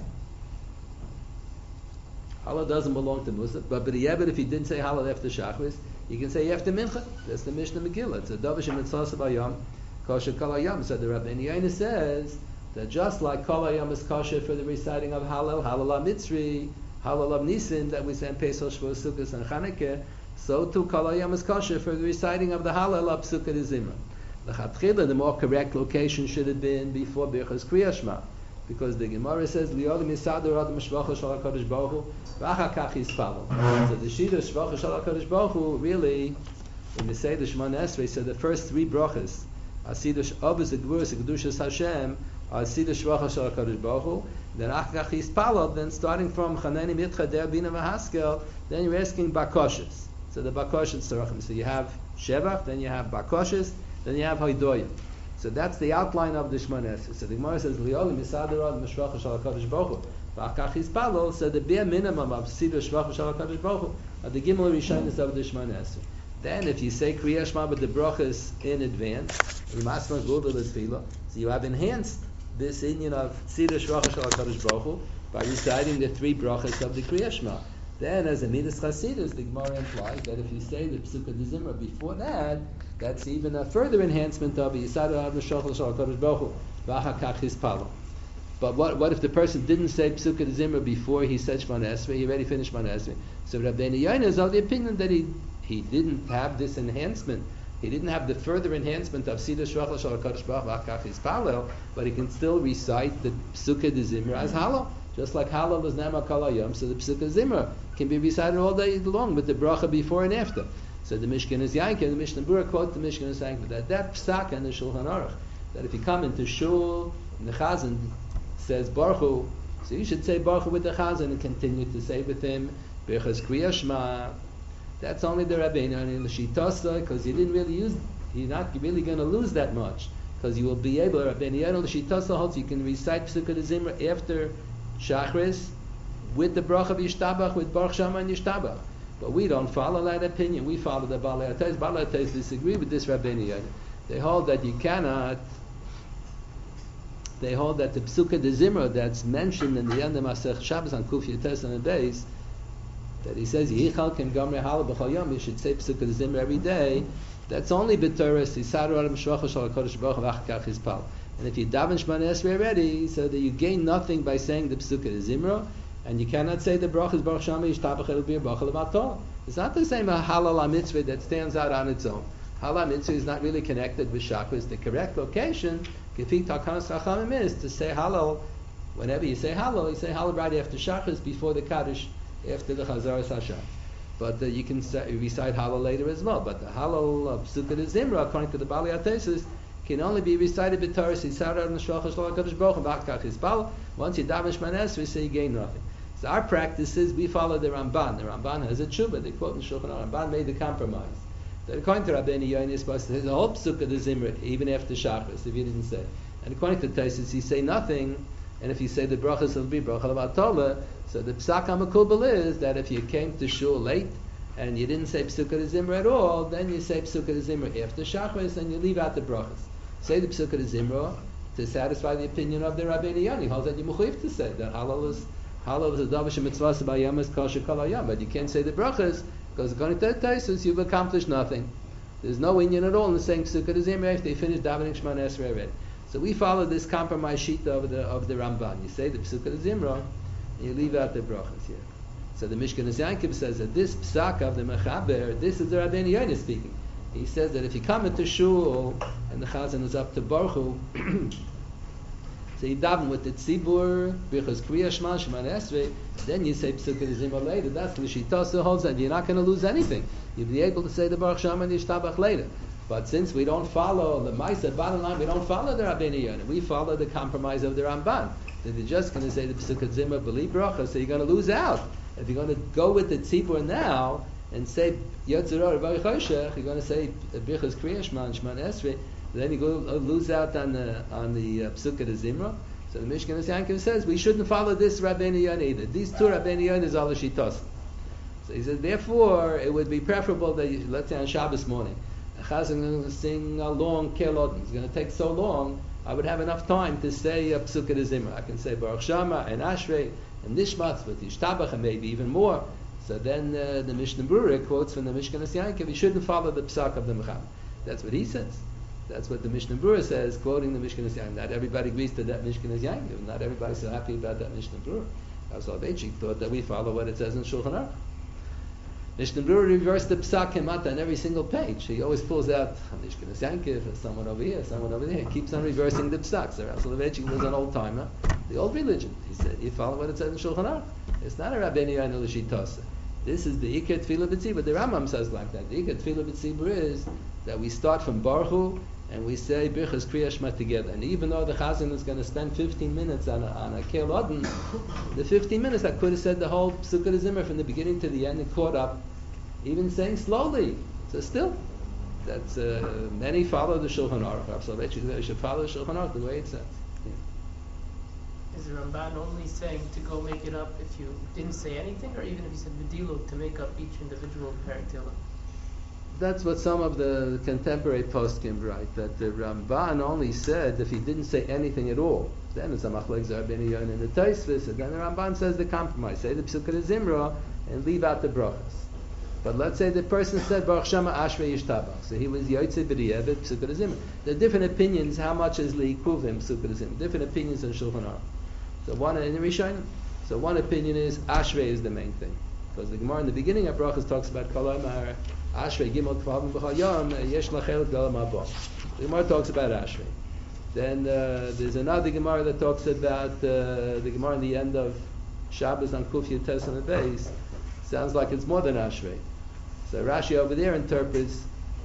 Hallel doesn't belong to Musaf, but if he didn't say Hallel after Shachris, you can say after Mincha. That's the Mishnah Megillah. It's a Davish and Mitzvah Bayam, Kosher Kol Hayom. So the Rabbeinu Yonah says that just like Kol Hayom is kosher for the reciting of Hallel, Hallel HaMitzri, Hallel of Nisin that we say in Pesach, Shavuos, Sukkot, and Chanukah, so too Kol Hayom is kosher for the reciting of the Hallel of Psukkah de Zimra. The more correct location should have been before Birchas Kriyas Shema, because the Gemara says Li'olim Yisadur Adam Shvacha Shal HaKadosh Baruch Hu V'achar Kach Yispalel. So the Shida Shvacha Shal HaKadosh Baruch Hu, really, when you say the Shemana Esrei, so the first three brachas, Asidush Obus Gvuras Kedushas Hashem, Asidush Shvacha Shal HaKadosh Baruch Hu, then Achar Kach Yispalel, then starting from Chaneni Mitcha Der Bina V'Haskel, then you're asking Bakoshes. So the Bakoshes Tzarachim. So you have Shevach, then you have Bakoshes, then you have Haidoyim. So that's the outline of the Shemana Esrei. So the Gemara says, Li'olim Yisadur Adam Shvacha Shal HaKadosh Baruch Hu V'achar Yispalel. So the bare minimum of Sidur Shvacha Shal HaKadosh Baruch Hu are the Gimel Rishonos of the Shemana Esrei. Then if you say Kriyas Shema with the brachas in advance, so you have enhanced this inyan of Sidur Shvacha Shal HaKadosh Baruch Hu by reciting the three brachas of the Kriyas Shema. Then, as a Midas Chasidus, the Gemara implies that if you say the Psukkah de Zimra before that, that's even a further enhancement of Yisadu Ad Meshachal Shal HaKadosh Baruch Hu V'achar Kach Yispalel. But what if the person didn't say Psukkah de Zimra before he said Shemana Esrei? He already finished Shemana Esrei. So Rabbeinu Yonah is of the opinion that he didn't have this enhancement. He didn't have the further enhancement of Sidur Shvachal Shal HaKadosh Baruch Hu V'achar Kach Yispalel, but he can still recite the Psukkah de Zimra as Hallel. Just like Hallel is Nema Kol Hayom, so the Psukkah Zimra can be recited all day long with the bracha before and after. So the Mishkenas Yankiv, the Mishnah Berurah quote the Mishkenas Yankiv that psak in the Shulchan Aruch, that if you come into shul and the Chazan says Baruch Hu, so you should say Baruch Hu with the Chazan and continue to say with him Birchas Kriyas Shema. That's only the Rabbeinu and the Shitasa, because you didn't really use, you're not really going to lose that much, because you will be able. Rabbeinu and the Shitasa holds you can recite Psukkah de Zimra after Shachris with the bracha of Yishtabach, with Baruch Shama and Yishtabach. But we don't follow that opinion. We follow the Balei HaTos. Balei HaTos disagree with this Rabbeinu Yonah. They hold that you cannot. They hold that the Psuka de Zimra that's mentioned in the end of Masech Shabbos on Kuf Yates and the base, that he says Yichal Kem Gamre Hala B'Chol Yom, you should say Psuka de Zimra every day. That's only b'Torah Yisaru Adam Shvacha Shal HaKadosh Baruch Hu V'Achakach Yizpal. And if you daven Shemona Esrei already, so that you gain nothing by saying the Psuka de Zimra, and you cannot say the brachas Baruch Shama Yishtabach It'll be a bracha levator. It's not the same a halal mitzvah that stands out on its own. Halal mitzvah is not really connected with Shabbos. The correct location, Gefi Takanas Chachamim, is to say halal. Whenever you say halal right after Shabbos, before the Kaddish, after the Chazaras Hashem. But you can recite halal later as well. But the halal of Psuka de Zimra, according to the Balei HaTos, can only be recited b'Torah Yisara and Shlochah Shlochah Kadosh Baruch Hu V'Achakach Yizpal. Once you daven Shemona Esrei, say you gain nothing. So our practice is we follow the Ramban. The Ramban has a tshuva. They quote in Shulchan Aruch. Ramban made the compromise that according to Rabbeinu Yonah, you're supposed to say the whole Psuka de Zimra even after Shabbos if you didn't say. And according to Tosfos, you say nothing, and if you say the brachas, it'll be bracha levator. So the Psak HaMekubal is that if you came to shul late and you didn't say Psuka de Zimra at all, then you say Psuka de Zimra after Shabbos and you leave out the brachas. Say the Psuka de Zimra to satisfy the opinion of the Rabbeinu Yonah. He holds that you mechuyev to say that halal is a davar shemitzvah b'yamas kol shekol hayam, but you can't say the brachas because according to Tosfos you've accomplished nothing. There's no inyan at all in the saying Psuka de Zimra if they finish davening Shemona Esrei already. So we follow this compromise sheet of the Ramban. You say the Psuka de Zimra and you leave out the brachas here. So the Mishkanos Yankov says that this psak of the Mechaber, this is the Rabbeinu Yonah speaking. He says that if you come into shul and the chazan is up to Baruch Hu, so you daven with the tzibur, Birchas Kriya Shema, Shemona Esrei, then you say Psuka de Zimra later. That's the Shitasa holds that you're not going to lose anything. You'll be able to say the Baruch Shema and Yishtabach later. But since we don't follow the Maisa, bottom line, we don't follow the Rabbeinu Yonah. We follow the compromise of the Ramban. That you're just going to say the Psuka de Zimra, believe bracha, so you're going to lose out. If you're going to go with the tzibur now and say Yotzerah Baruch Hoshech, you're going to say Birchas Kriya Shema and Shemona Esrei, then you go lose out on the Psuka de Zimra. So the Mishkanos Yankov says we shouldn't follow this Rabbeinu Yonah either. These two Rabbeinu Yonahs are the Shitos. So he says therefore it would be preferable that you, let's say on Shabbos morning, a chazan is going to sing a long Kelodin. It's going to take so long. I would have enough time to say Psuka de Zimra. I can say Baruch Shama and Ashrei and Nishmatz with Yishtabach and maybe even more. So then the Mishnah Berurah quotes from the Mishkanos Yankov, you shouldn't follow the psak of the Mechaber. That's what he says. That's what the Mishnah Berurah says, quoting the Mishkanos Yankov. Not everybody agrees to that Mishkanos Yankov. Not everybody's so happy about that Mishnah Berurah. Soloveitchik thought that we follow what it says in Shulchan Aruch. Mishnah Berurah reversed the psak hemata on every single page. He always pulls out Mishkanos Yankov, someone over here, someone over there. He keeps on reversing the psak. So Soloveitchik was an old timer. The old religion. He said, you follow what it says in Shulchan Aruch. It's not a Rabbeinu Yonah l'shitasa. This is the Ikar Tefillah B'tzibur. The Rambam says like that. The Ikar Tefillah B'tzibur is that we start from Baruch Hu and we say Birchas Kriya Shema together. And even though the Chazan is going to spend 15 minutes on a Kel Odin, the 15 minutes I could have said the whole Psuka de Zimra from the beginning to the end and caught up, even saying slowly. So still, that's many follow the Shulchan Aruch. So they should follow the Shulchan Aruch the way it says. Is the Ramban only saying to go make it up if you didn't say anything, or even if you said B'diluk to make up each individual Parak That's what some of the contemporary poskim write, that the Ramban only said if he didn't say anything at all. Then it's a machlek Rabbeinu Yonah and the Tosfos, and then the Ramban says the compromise, say the Psuka de Zimra and leave out the brachas. But let's say the person said Baruch Shema Ashrei Yishtabach, so he was Yotzei B'di'evet Psuka de Zimra. There are different opinions how much is Li'ikuvim Psuka de Zimra, different opinions in Shulchan Aruch. So one in the Rishonim. So one opinion is Ashrei is the main thing, because the Gemara in the beginning of brachas talks about Kol Amar Ashrei Gimel Kvavim B'Chol Yom Yesh Lachel Galam Haba. The Gemara talks about Ashrei. Then there's another Gemara that talks about the Gemara in the end of Shabbos on Kuf Yates on the base. Sounds like it's more than Ashrei. So Rashi over there interprets.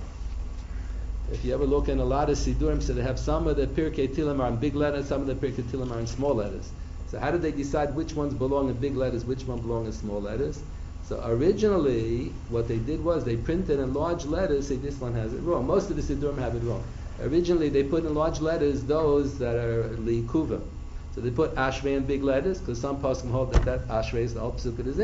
If you ever look in a lot of Sidurim, so they have some of the Pirkei Tilim are in big letters, some of the Pirkei Tilim are in small letters. So how did they decide which ones belong in big letters, which one belong in small letters? So originally, what they did was they printed in large letters, say this one has it wrong. Most of the Sidurim have it wrong. Originally, they put in large letters those that are Li'ikuvim. So they put Ashrei in big letters, because some poskim hold that Ashrei is the whole Psuka de Zimra.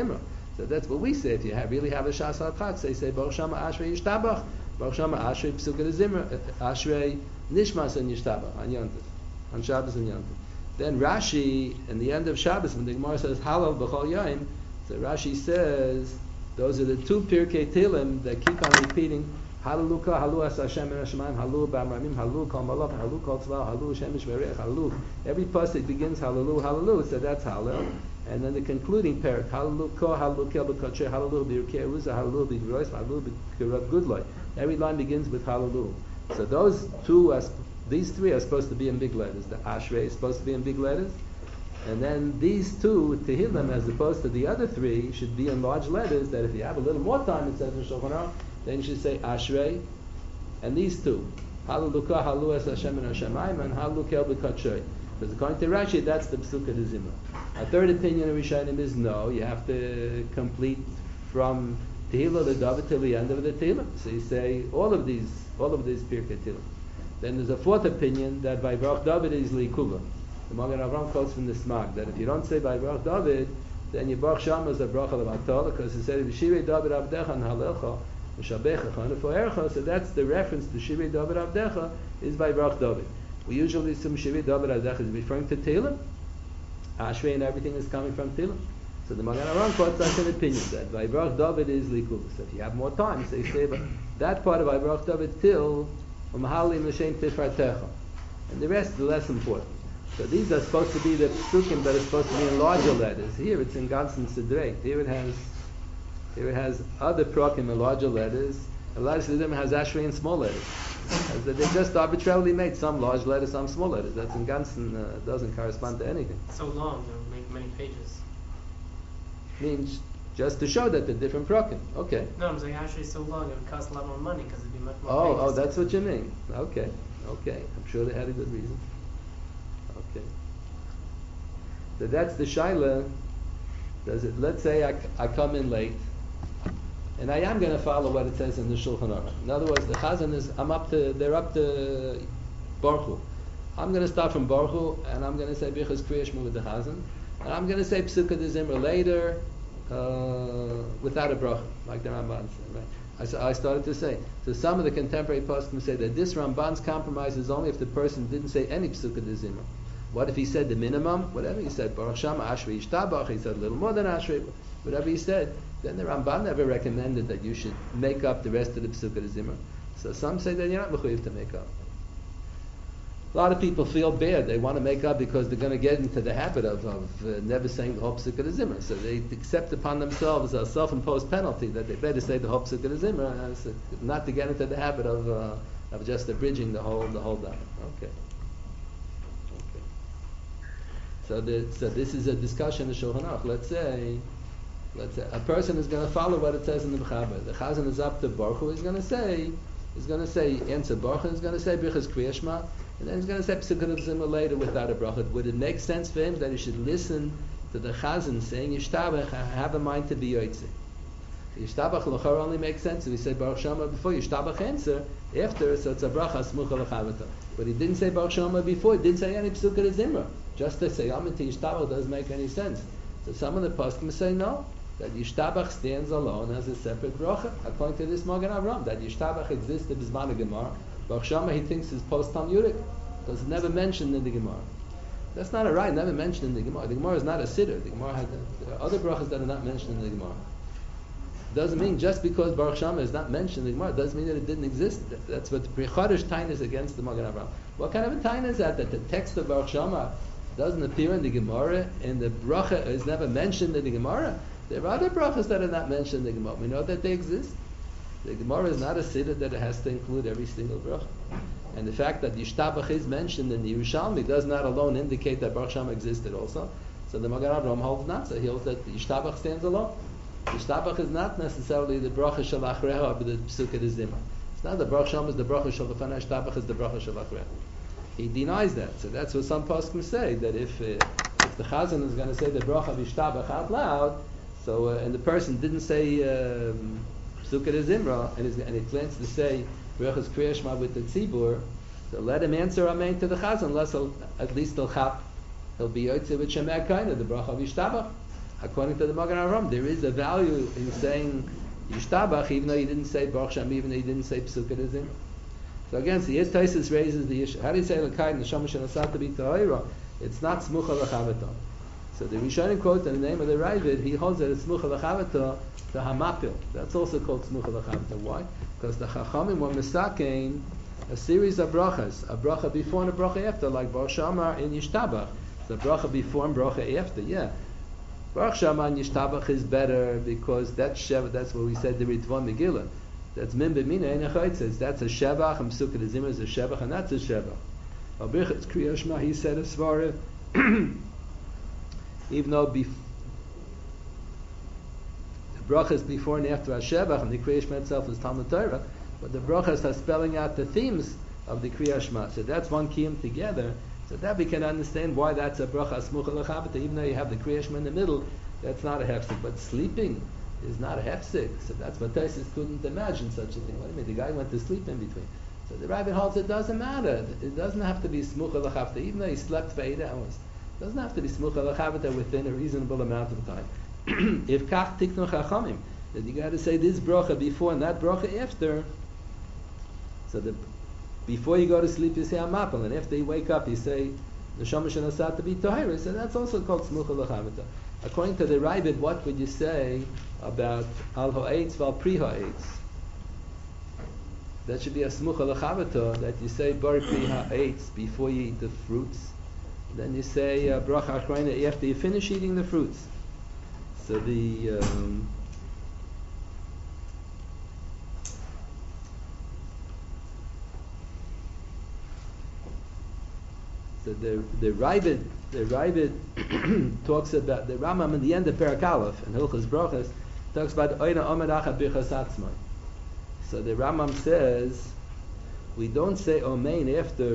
So that's what we say. If you really have a Shas HaChag, say Baruch Shama Ashrei Yishtabach, Baruch Shama Ashrei Psukkah Zimra, Ashrei Nishmas and Yishtabach on Yom Tov, on Shabbos and Yom Tov. Then Rashi, in the end of Shabbos, when the Gemara says Halal B'chol Yom, so Rashi says those are the two Pirkei Tehillim that keep on repeating Hallelujah, Halu As Hashem and Hashemayim, Halu B'Amramim, Halu Kol Malach, Halu Kol Tzva, Halu Shemesh V'Reich, Halu. Every pasuk begins Hallelu, Hallelu, so that's Hallel. And then the concluding parak, Hallelu Ko, Hallelu Kel B'Kodsher, Hallelu B'Yirkei Aruzah, Hallelu B'Grois, Hallelu B'Kirav Gudloi. Every line begins with Hallelu. So those two, these three are supposed to be in big letters. The Ashrei is supposed to be in big letters. And then these two, Tehillim, as opposed to the other three, should be in large letters, that if you have a little more time, it says in Shulchan Aruch, then you should say Ashrei, and these two, Hallelujah, Halu Es Hashem and Hashemayim, and Halu Kel B'Kodsher. Because according to Rashi, that's the Psukkah de Zimra. A third opinion of Rishonim is no, you have to complete from Tehillah to David till the end of the Tehillah. So you say all of these Pirkei Tehillim. Then there's a fourth opinion that by Baruch David is Likula. The Magen Avraham quotes from the Smag that if you don't say by Baruch David, then your Baruch Shama is a bracha of Atala, because he said V'shirei David Abdecha and Halecha V'shabecha and Fo'ercha. So that's the reference to Shirei David Abdecha is by Baruch David. We usually assume Shirei David Abdecha is referring to Tehillim. Ashrei and everything is coming from Tehillim. So the Magen Avraham quotes such an opinion that by Baruch David is Likula. So if you have more time, so you say that part of by Baruch David till U'mahalim L'shem Tifratecha, and the rest is less important. So these are supposed to be the psukim that are supposed to be in larger letters. Here it's in Ganzen Sidrei. Here it has other prokim in larger letters. A lot of them has Ashrei in small letters. As they just arbitrarily made some large letters, some small letters. That's in Ganzen doesn't correspond to anything. So long, they'll make many pages. Means just to show that they're different prokim. Okay. No, I'm saying Ashrei is so long, it would cost a lot more money because it'd be much more pages. Oh, that's what you mean. Okay. I'm sure they had a good reason. Okay. So that's the shaila. Let's say I come in late, and I am going to follow what it says in the Shulchan Aruch. In other words, the Chazan is they're up to Baruch Hu. I'm going to start from Baruch Hu, and I'm going to say Bichas Kriya Shema with the Chazan, and I'm going to say Psukkah de Zimra later without a bracha, like the Ramban said. Right? I started to say. So some of the contemporary poskim say that this Ramban's compromise is only if the person didn't say any Psukkah de Zimra. What if he said the minimum? Whatever he said, Baruch Shama Ashrei Yishtabach, he said a little more than Ashrei, whatever he said, then the Ramban never recommended that you should make up the rest of the Psukkah de Zimra. So some say that you're not mechuyev to make up. A lot of people feel bad. They want to make up because they're going to get into the habit of never saying the whole Psukkah de Zimra. So they accept upon themselves a self-imposed penalty that they better say the whole Psukkah de Zimra, not to get into the habit of just abridging the whole daven. Okay. So this is a discussion in Shulchan Aruch. Let's say a person is going to follow what it says in the Mechaber. The Chazan is up to Baruch Hu. He's going to say answer Baruch Hu. He's going to say Birchas Kriya Shema, and then he's going to say Psukkah de Zimra later without a bracha. Would it make sense for him that he should listen to the Chazan saying Yishtabach, have a mind to be Yotzei? Yishtabach l'chor only makes sense if he say Baruch Shema before Yishtabach answer after, so it's a bracha smucha l'chavata. But he didn't say Baruch Shema before. He didn't say any Psukkah de Zimra. Just to say Amen to Yishtabach doesn't make any sense. So some of the poskim say no, that Yishtabach stands alone as a separate bracha, according to this Magen Avraham, that Yishtabach existed b'zman Gemara. Baruch Shema he thinks is post-Talmudic, because it's never mentioned in the Gemara. That's not a right, never mentioned in the Gemara. The Gemara is not a siddur. The Gemara there are other brachas that are not mentioned in the Gemara. Doesn't mean just because Baruch Shema is not mentioned in the Gemara doesn't mean that it didn't exist. That's what the Pri Chodesh Tain is against the Magen Avraham. What kind of a Tain is that? That the text of Baruch Shema doesn't appear in the Gemara, and the bracha is never mentioned in the Gemara. There are other brachas that are not mentioned in the Gemara. We know that they exist. The Gemara is not a siddur that it has to include every single bracha. And the fact that Yishtabach is mentioned in the Yerushalmi does not alone indicate that Baruch Shema existed also. So the Magen Avraham holds not. So he holds that Yishtabach stands alone. Yishtabach is not necessarily the bracha shalachreha, but the Psukkah de Zimra. It's not the Baruch Shema is the bracha shalachana, Yishtabach is the bracha shalachreha. He denies that. So that's what some poskim say, that if the Chazan is going to say the bracha of Yishtabach out loud, so and the person didn't say Psukkah de Zimra, and he plans to say Birchas Kriya Shema with the Tzibur, so let him answer Amen to the Chazan, unless at least he'll be Yotzei with Shemei Kaina, the bracha of Yishtabach. according to the Magen Avraham, there is a value in saying Yishtabach, even though you didn't say Baruch Shem, even though you didn't say Pesukah Dezimra. So again, so Taisus raises the issue. How do you say L'kai Neshama Shenasat to be Tahira? It's not Smucha L'chavata. So the Rishonim quote in the name of the Ravid, he holds that it's Smucha L'chavata to Hamapil. That's also called Smucha L'chavata. Why? Because the Chachamim were misakein a series of brachas, a bracha before and a bracha after, like Baruch Shamar in Yishtabach. So bracha before and bracha after, yeah. Baruch Shamar and Yishtabach is better because that's Shevach, that's what we said the Ritva Megillah. That's Min B'mina in Echaitzes. That's a Shevach, and Pesukah Dezimra is a Shevach, and that's a Shevach. Birchas Kriya Shema, he said as far as even though the brachas before and after Shevach, and the Kriya Shema itself is Talmud Torah, but the brachas are spelling out the themes of the Kriya Shema. So that's one kiyum together. So that we can understand why that's a bracha smucha l'chavata. Even though you have the Kriya Shema in the middle, that's not a hefsek. But sleeping is not a hefsek. So that's what Taisus couldn't imagine such a thing. What do you mean? The guy went to sleep in between. So the Rabbi holds it doesn't matter. It doesn't have to be smucha l'chavata. Even though he slept for 8 hours, it doesn't have to be smucha l'chavata within a reasonable amount of time. If kach tiknu chachamim, then you got to say this bracha before and that bracha after. So before you go to sleep, you say Amapel, and after you wake up, you say the Shamash and Asat to be Tohiris, and that's also called Smucha L'chavata. According to the Ravid, what would you say about Al Ha'etz Val Pri Ha'etz? That should be a Smucha L'chavata, that you say Bar Pri Ha'etz before you eat the fruits. Then you say Bracha Achrayna after you finish eating the fruits. So So the Ravid talks about the Rambam in the end of Perek Aleph and Hilchos Brachos talks about Oina Omer Acha Birchas Atzmai. So the Rambam says we don't say Omein after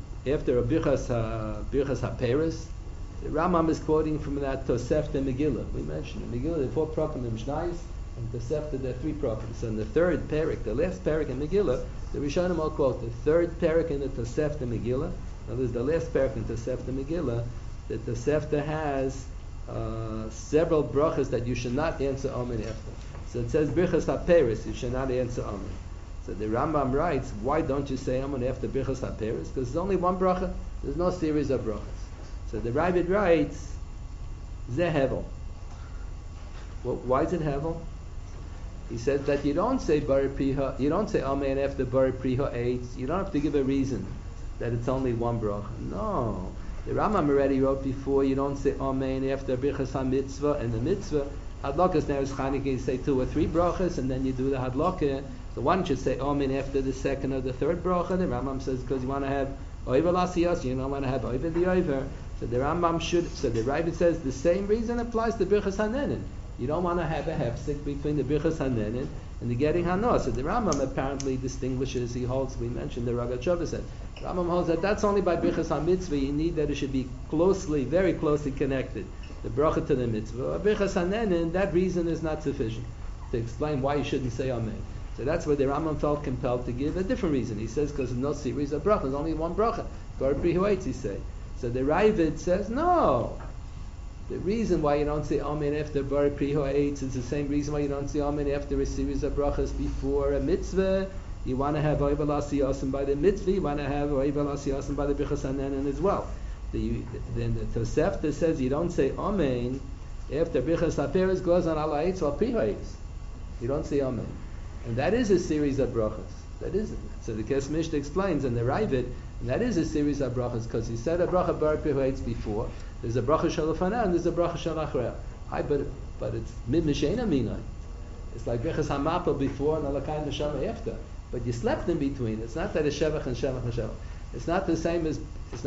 a Birchas HaPeres. The Rambam is quoting from that Tosefta Megillah. We mentioned in Megillah there are 4 prophets in Mishnayos, and Tosefta there are 3 prophets. And the third Perek, the last Perek in Megillah, the Rishonim all quote the third Perek in the Tosefta Megillah. Now there's the last parak in Tosefta Megillah, that Tosefta has several brachas that you should not answer Amen after. So it says Birchas HaPeres, you should not answer Amen. So the Rambam writes, why don't you say Amen after Birchas HaPeres? Because there's only one bracha, there's no series of brachas. So the Ravid writes, Zeh Hevel. Well, why is it Hevel? He says that you don't say Bar Priha, you don't say Amen after Bar Priha 8, you don't have to give a reason that it's only one bracha. No. The Rambam already wrote before, you don't say Amen after Birchas HaMitzvah, and the mitzvah, Hadlakas now is Chanukah, you say 2 or 3 brachas, and then you do the Hadlakah. So why don't you say Amen after the second or the third bracha? The Rambam says, because you want to have Oiver Lasiyas, you don't want to have Oiver the Oiver. So the Rambam should, so the Ravid says the same reason applies to Birchas HaNenin. You don't want to have a hefsek between the Birchas HaNenin and the getting Hanos. So the Rambam apparently distinguishes, he holds, we mentioned the Rogatchover said, Rambam holds that that's only by Birchas HaMitzvah, you need that it should be closely, very closely connected, the bracha to the mitzvah. Birchas HaNenin, that reason is not sufficient to explain why you shouldn't say Amen. So that's where the Rambam felt compelled to give a different reason. He says because there's no series of brachas, there's only one bracha. Bar Pri Ha'etz, he say. So the Ravid says, no. The reason why you don't say Amen after Bar Pri Ha'etz is the same reason why you don't say Amen after a series of brachas before a mitzvah. You want to have Oiver Lasiyas by the mitzvah, you want to have Oiver Lasiyas by the Birchas HaNenin as well. Then the Tosefta says you don't say Amen after Birchas HaPeres goes on Al Ha'etz or Pri Ha'etz. You don't say Amen. And that is a series of brachas. That is it. So the Kes Mishnah explains in the Ravid, and that is a series of brachas because he said a bracha Bar Pri Ha'etz before. There's a bracha shel Lefana and there's a bracha shel Achrei. But it's mid Mishena Minai. It's like Birchas HaMapel before and Alakai Neshama after. But you slept in between. It's not that it's Shevach and Shevach and Shevach. It's not the same as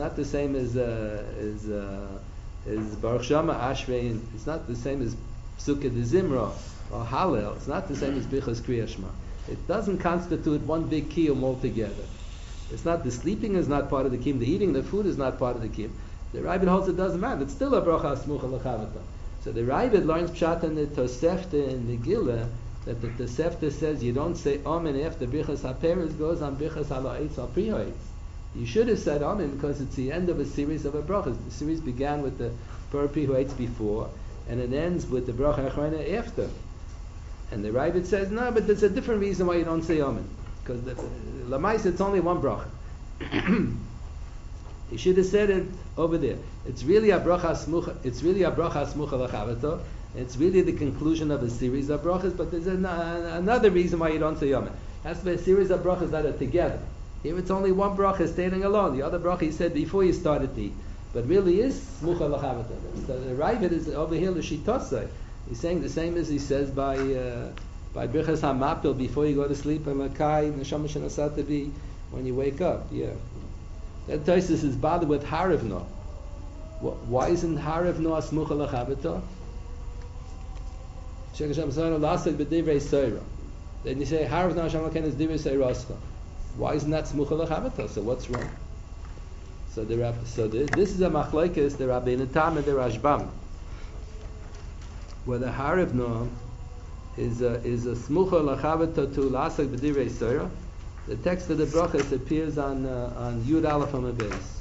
Baruch Shama Ashrei. It's not the same as Pesukah Dezimra or Hallel. It's not the same as Birchas Kriya Shema. It doesn't constitute one big kiyum altogether. It's not, the sleeping is not part of the kiyum. The eating the food is not part of the kiyum. The Ravid holds it doesn't matter. It's still a bracha smucha l'chavata. So the Ravid learns pshat in the Tosefta in Megillah that the Tosefta says you don't say Amen after Birchas HaPeres goes on Birchas Al Ha'etz or Pri Ha'etz. You should have said Amen because it's the end of a series of a brachas. The series began with the Bar Pri Ha'etz before, and it ends with the bracha achrona after. And the Ravid says, no, but there's a different reason why you don't say Amen. Because Lamais, it's only one bracha. He should have said it over there. It's really a bracha smucha. It's really a bracha smucha lachavato. It's really the conclusion of a series of brachas. But there's another reason why you don't say Amen. It has to be a series of brachas that are together. Here it's only one bracha standing alone. The other bracha he said before you started to eat. But really is smucha lachavata. So the Ravid is over here l'shitosai. He's saying the same as he says by Birchas HaMapil before you go to sleep, and Makai Neshama Shenasatavi when you wake up. Yeah, that Tosfos is bothered with Harivno. Why isn't Harivno a smucha lachavata? Shekasham Zayna Lasek b'divrei Seira. Then you say Harivno Hashem Laken is divrei Seirascha. Why isn't that smucha lachavata? So what's wrong? So this is a machlekes the Rabbeinu Tam and the Rashbam. Where the Harivno is a smucha lachavata to lasak b'divrei Seira. The text of the brachas appears on Yud Aleph on the base.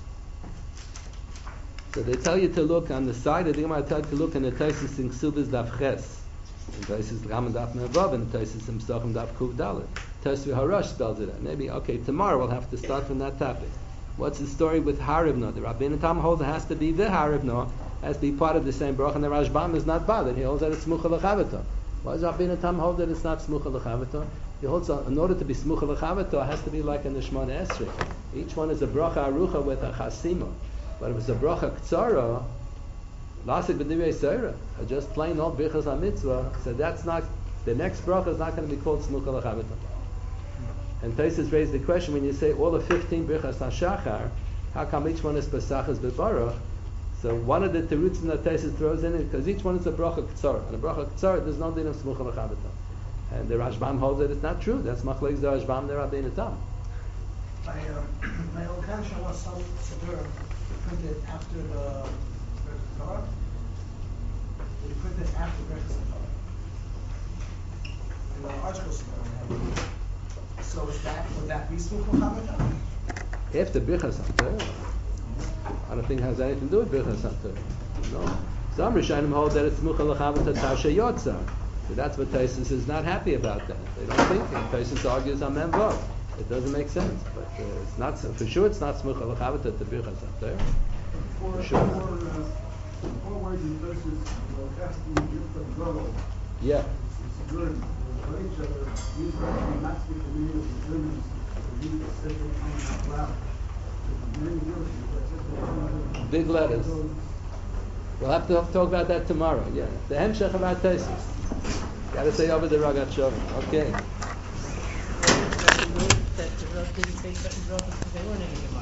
So they tell you to look on the side of the Gemara. Tell you to look in the Tosfos in Ksubas Daf Ches, in Tosfos Ram Daf Mevav, and Tosfos in Pesachim Daf Kuv Dalet. Tosfos Harash spells it out. Maybe tomorrow we'll have to start from that topic. What's the story with Harivno? The Rabbeinu Tam holds it has to be the Harivno, has to be part of the same bracha, and the Rashbam is not bothered. He holds that it's smucha lachavata. Why does Rabbeinu Tam hold that it's not smucha lachavata? He holds in order to be smucha lachavata, it has to be like in the Shemona Esrei. Each one is a bracha arucha with a chasima. But if it's a bracha ktsara, lasik b'divrei seira, just plain old birchas hamitzvah, so that's not, the next bracha is not going to be called smucha lachavata. And Tosfos raised the question, when you say all the 15 birchas hashachar, how come each one is pesachas b'baruch? So one of the terutzim that Tosfos throws in it, because each one is a bracha ktsara, and a bracha ktsara there's no din of smucha lachavata. And the Rashbam holds that it's not true. That's machlekes the Rashbam the Rabbeinu Tam. My old Kansha was some Siddur printed after the Birchas Torah. We printed after Birchas Torah. And the article Siddur. So would that be smucha lachavata? After Birchas Torah, I don't think it has anything to do with Birchas Torah. No. Some Rishonim hold that it's smucha lachavata tasha yotza. So that's what Tosfos is not happy about that. They don't think it. Tosfos argues on Memvav. It doesn't make sense. But it's not for sure. It's not smucha lachavata to Birchas Torah. For sure. Four words in Tosfos has to be different level. Yeah. It's good. For each other, these are actually not speaking to me as the Germans. They use the second time out loud. Big letters. We'll have to talk about that tomorrow. Yeah. The Hemshech about Tosfos. Got to say over the Ragat Shavim. Okay.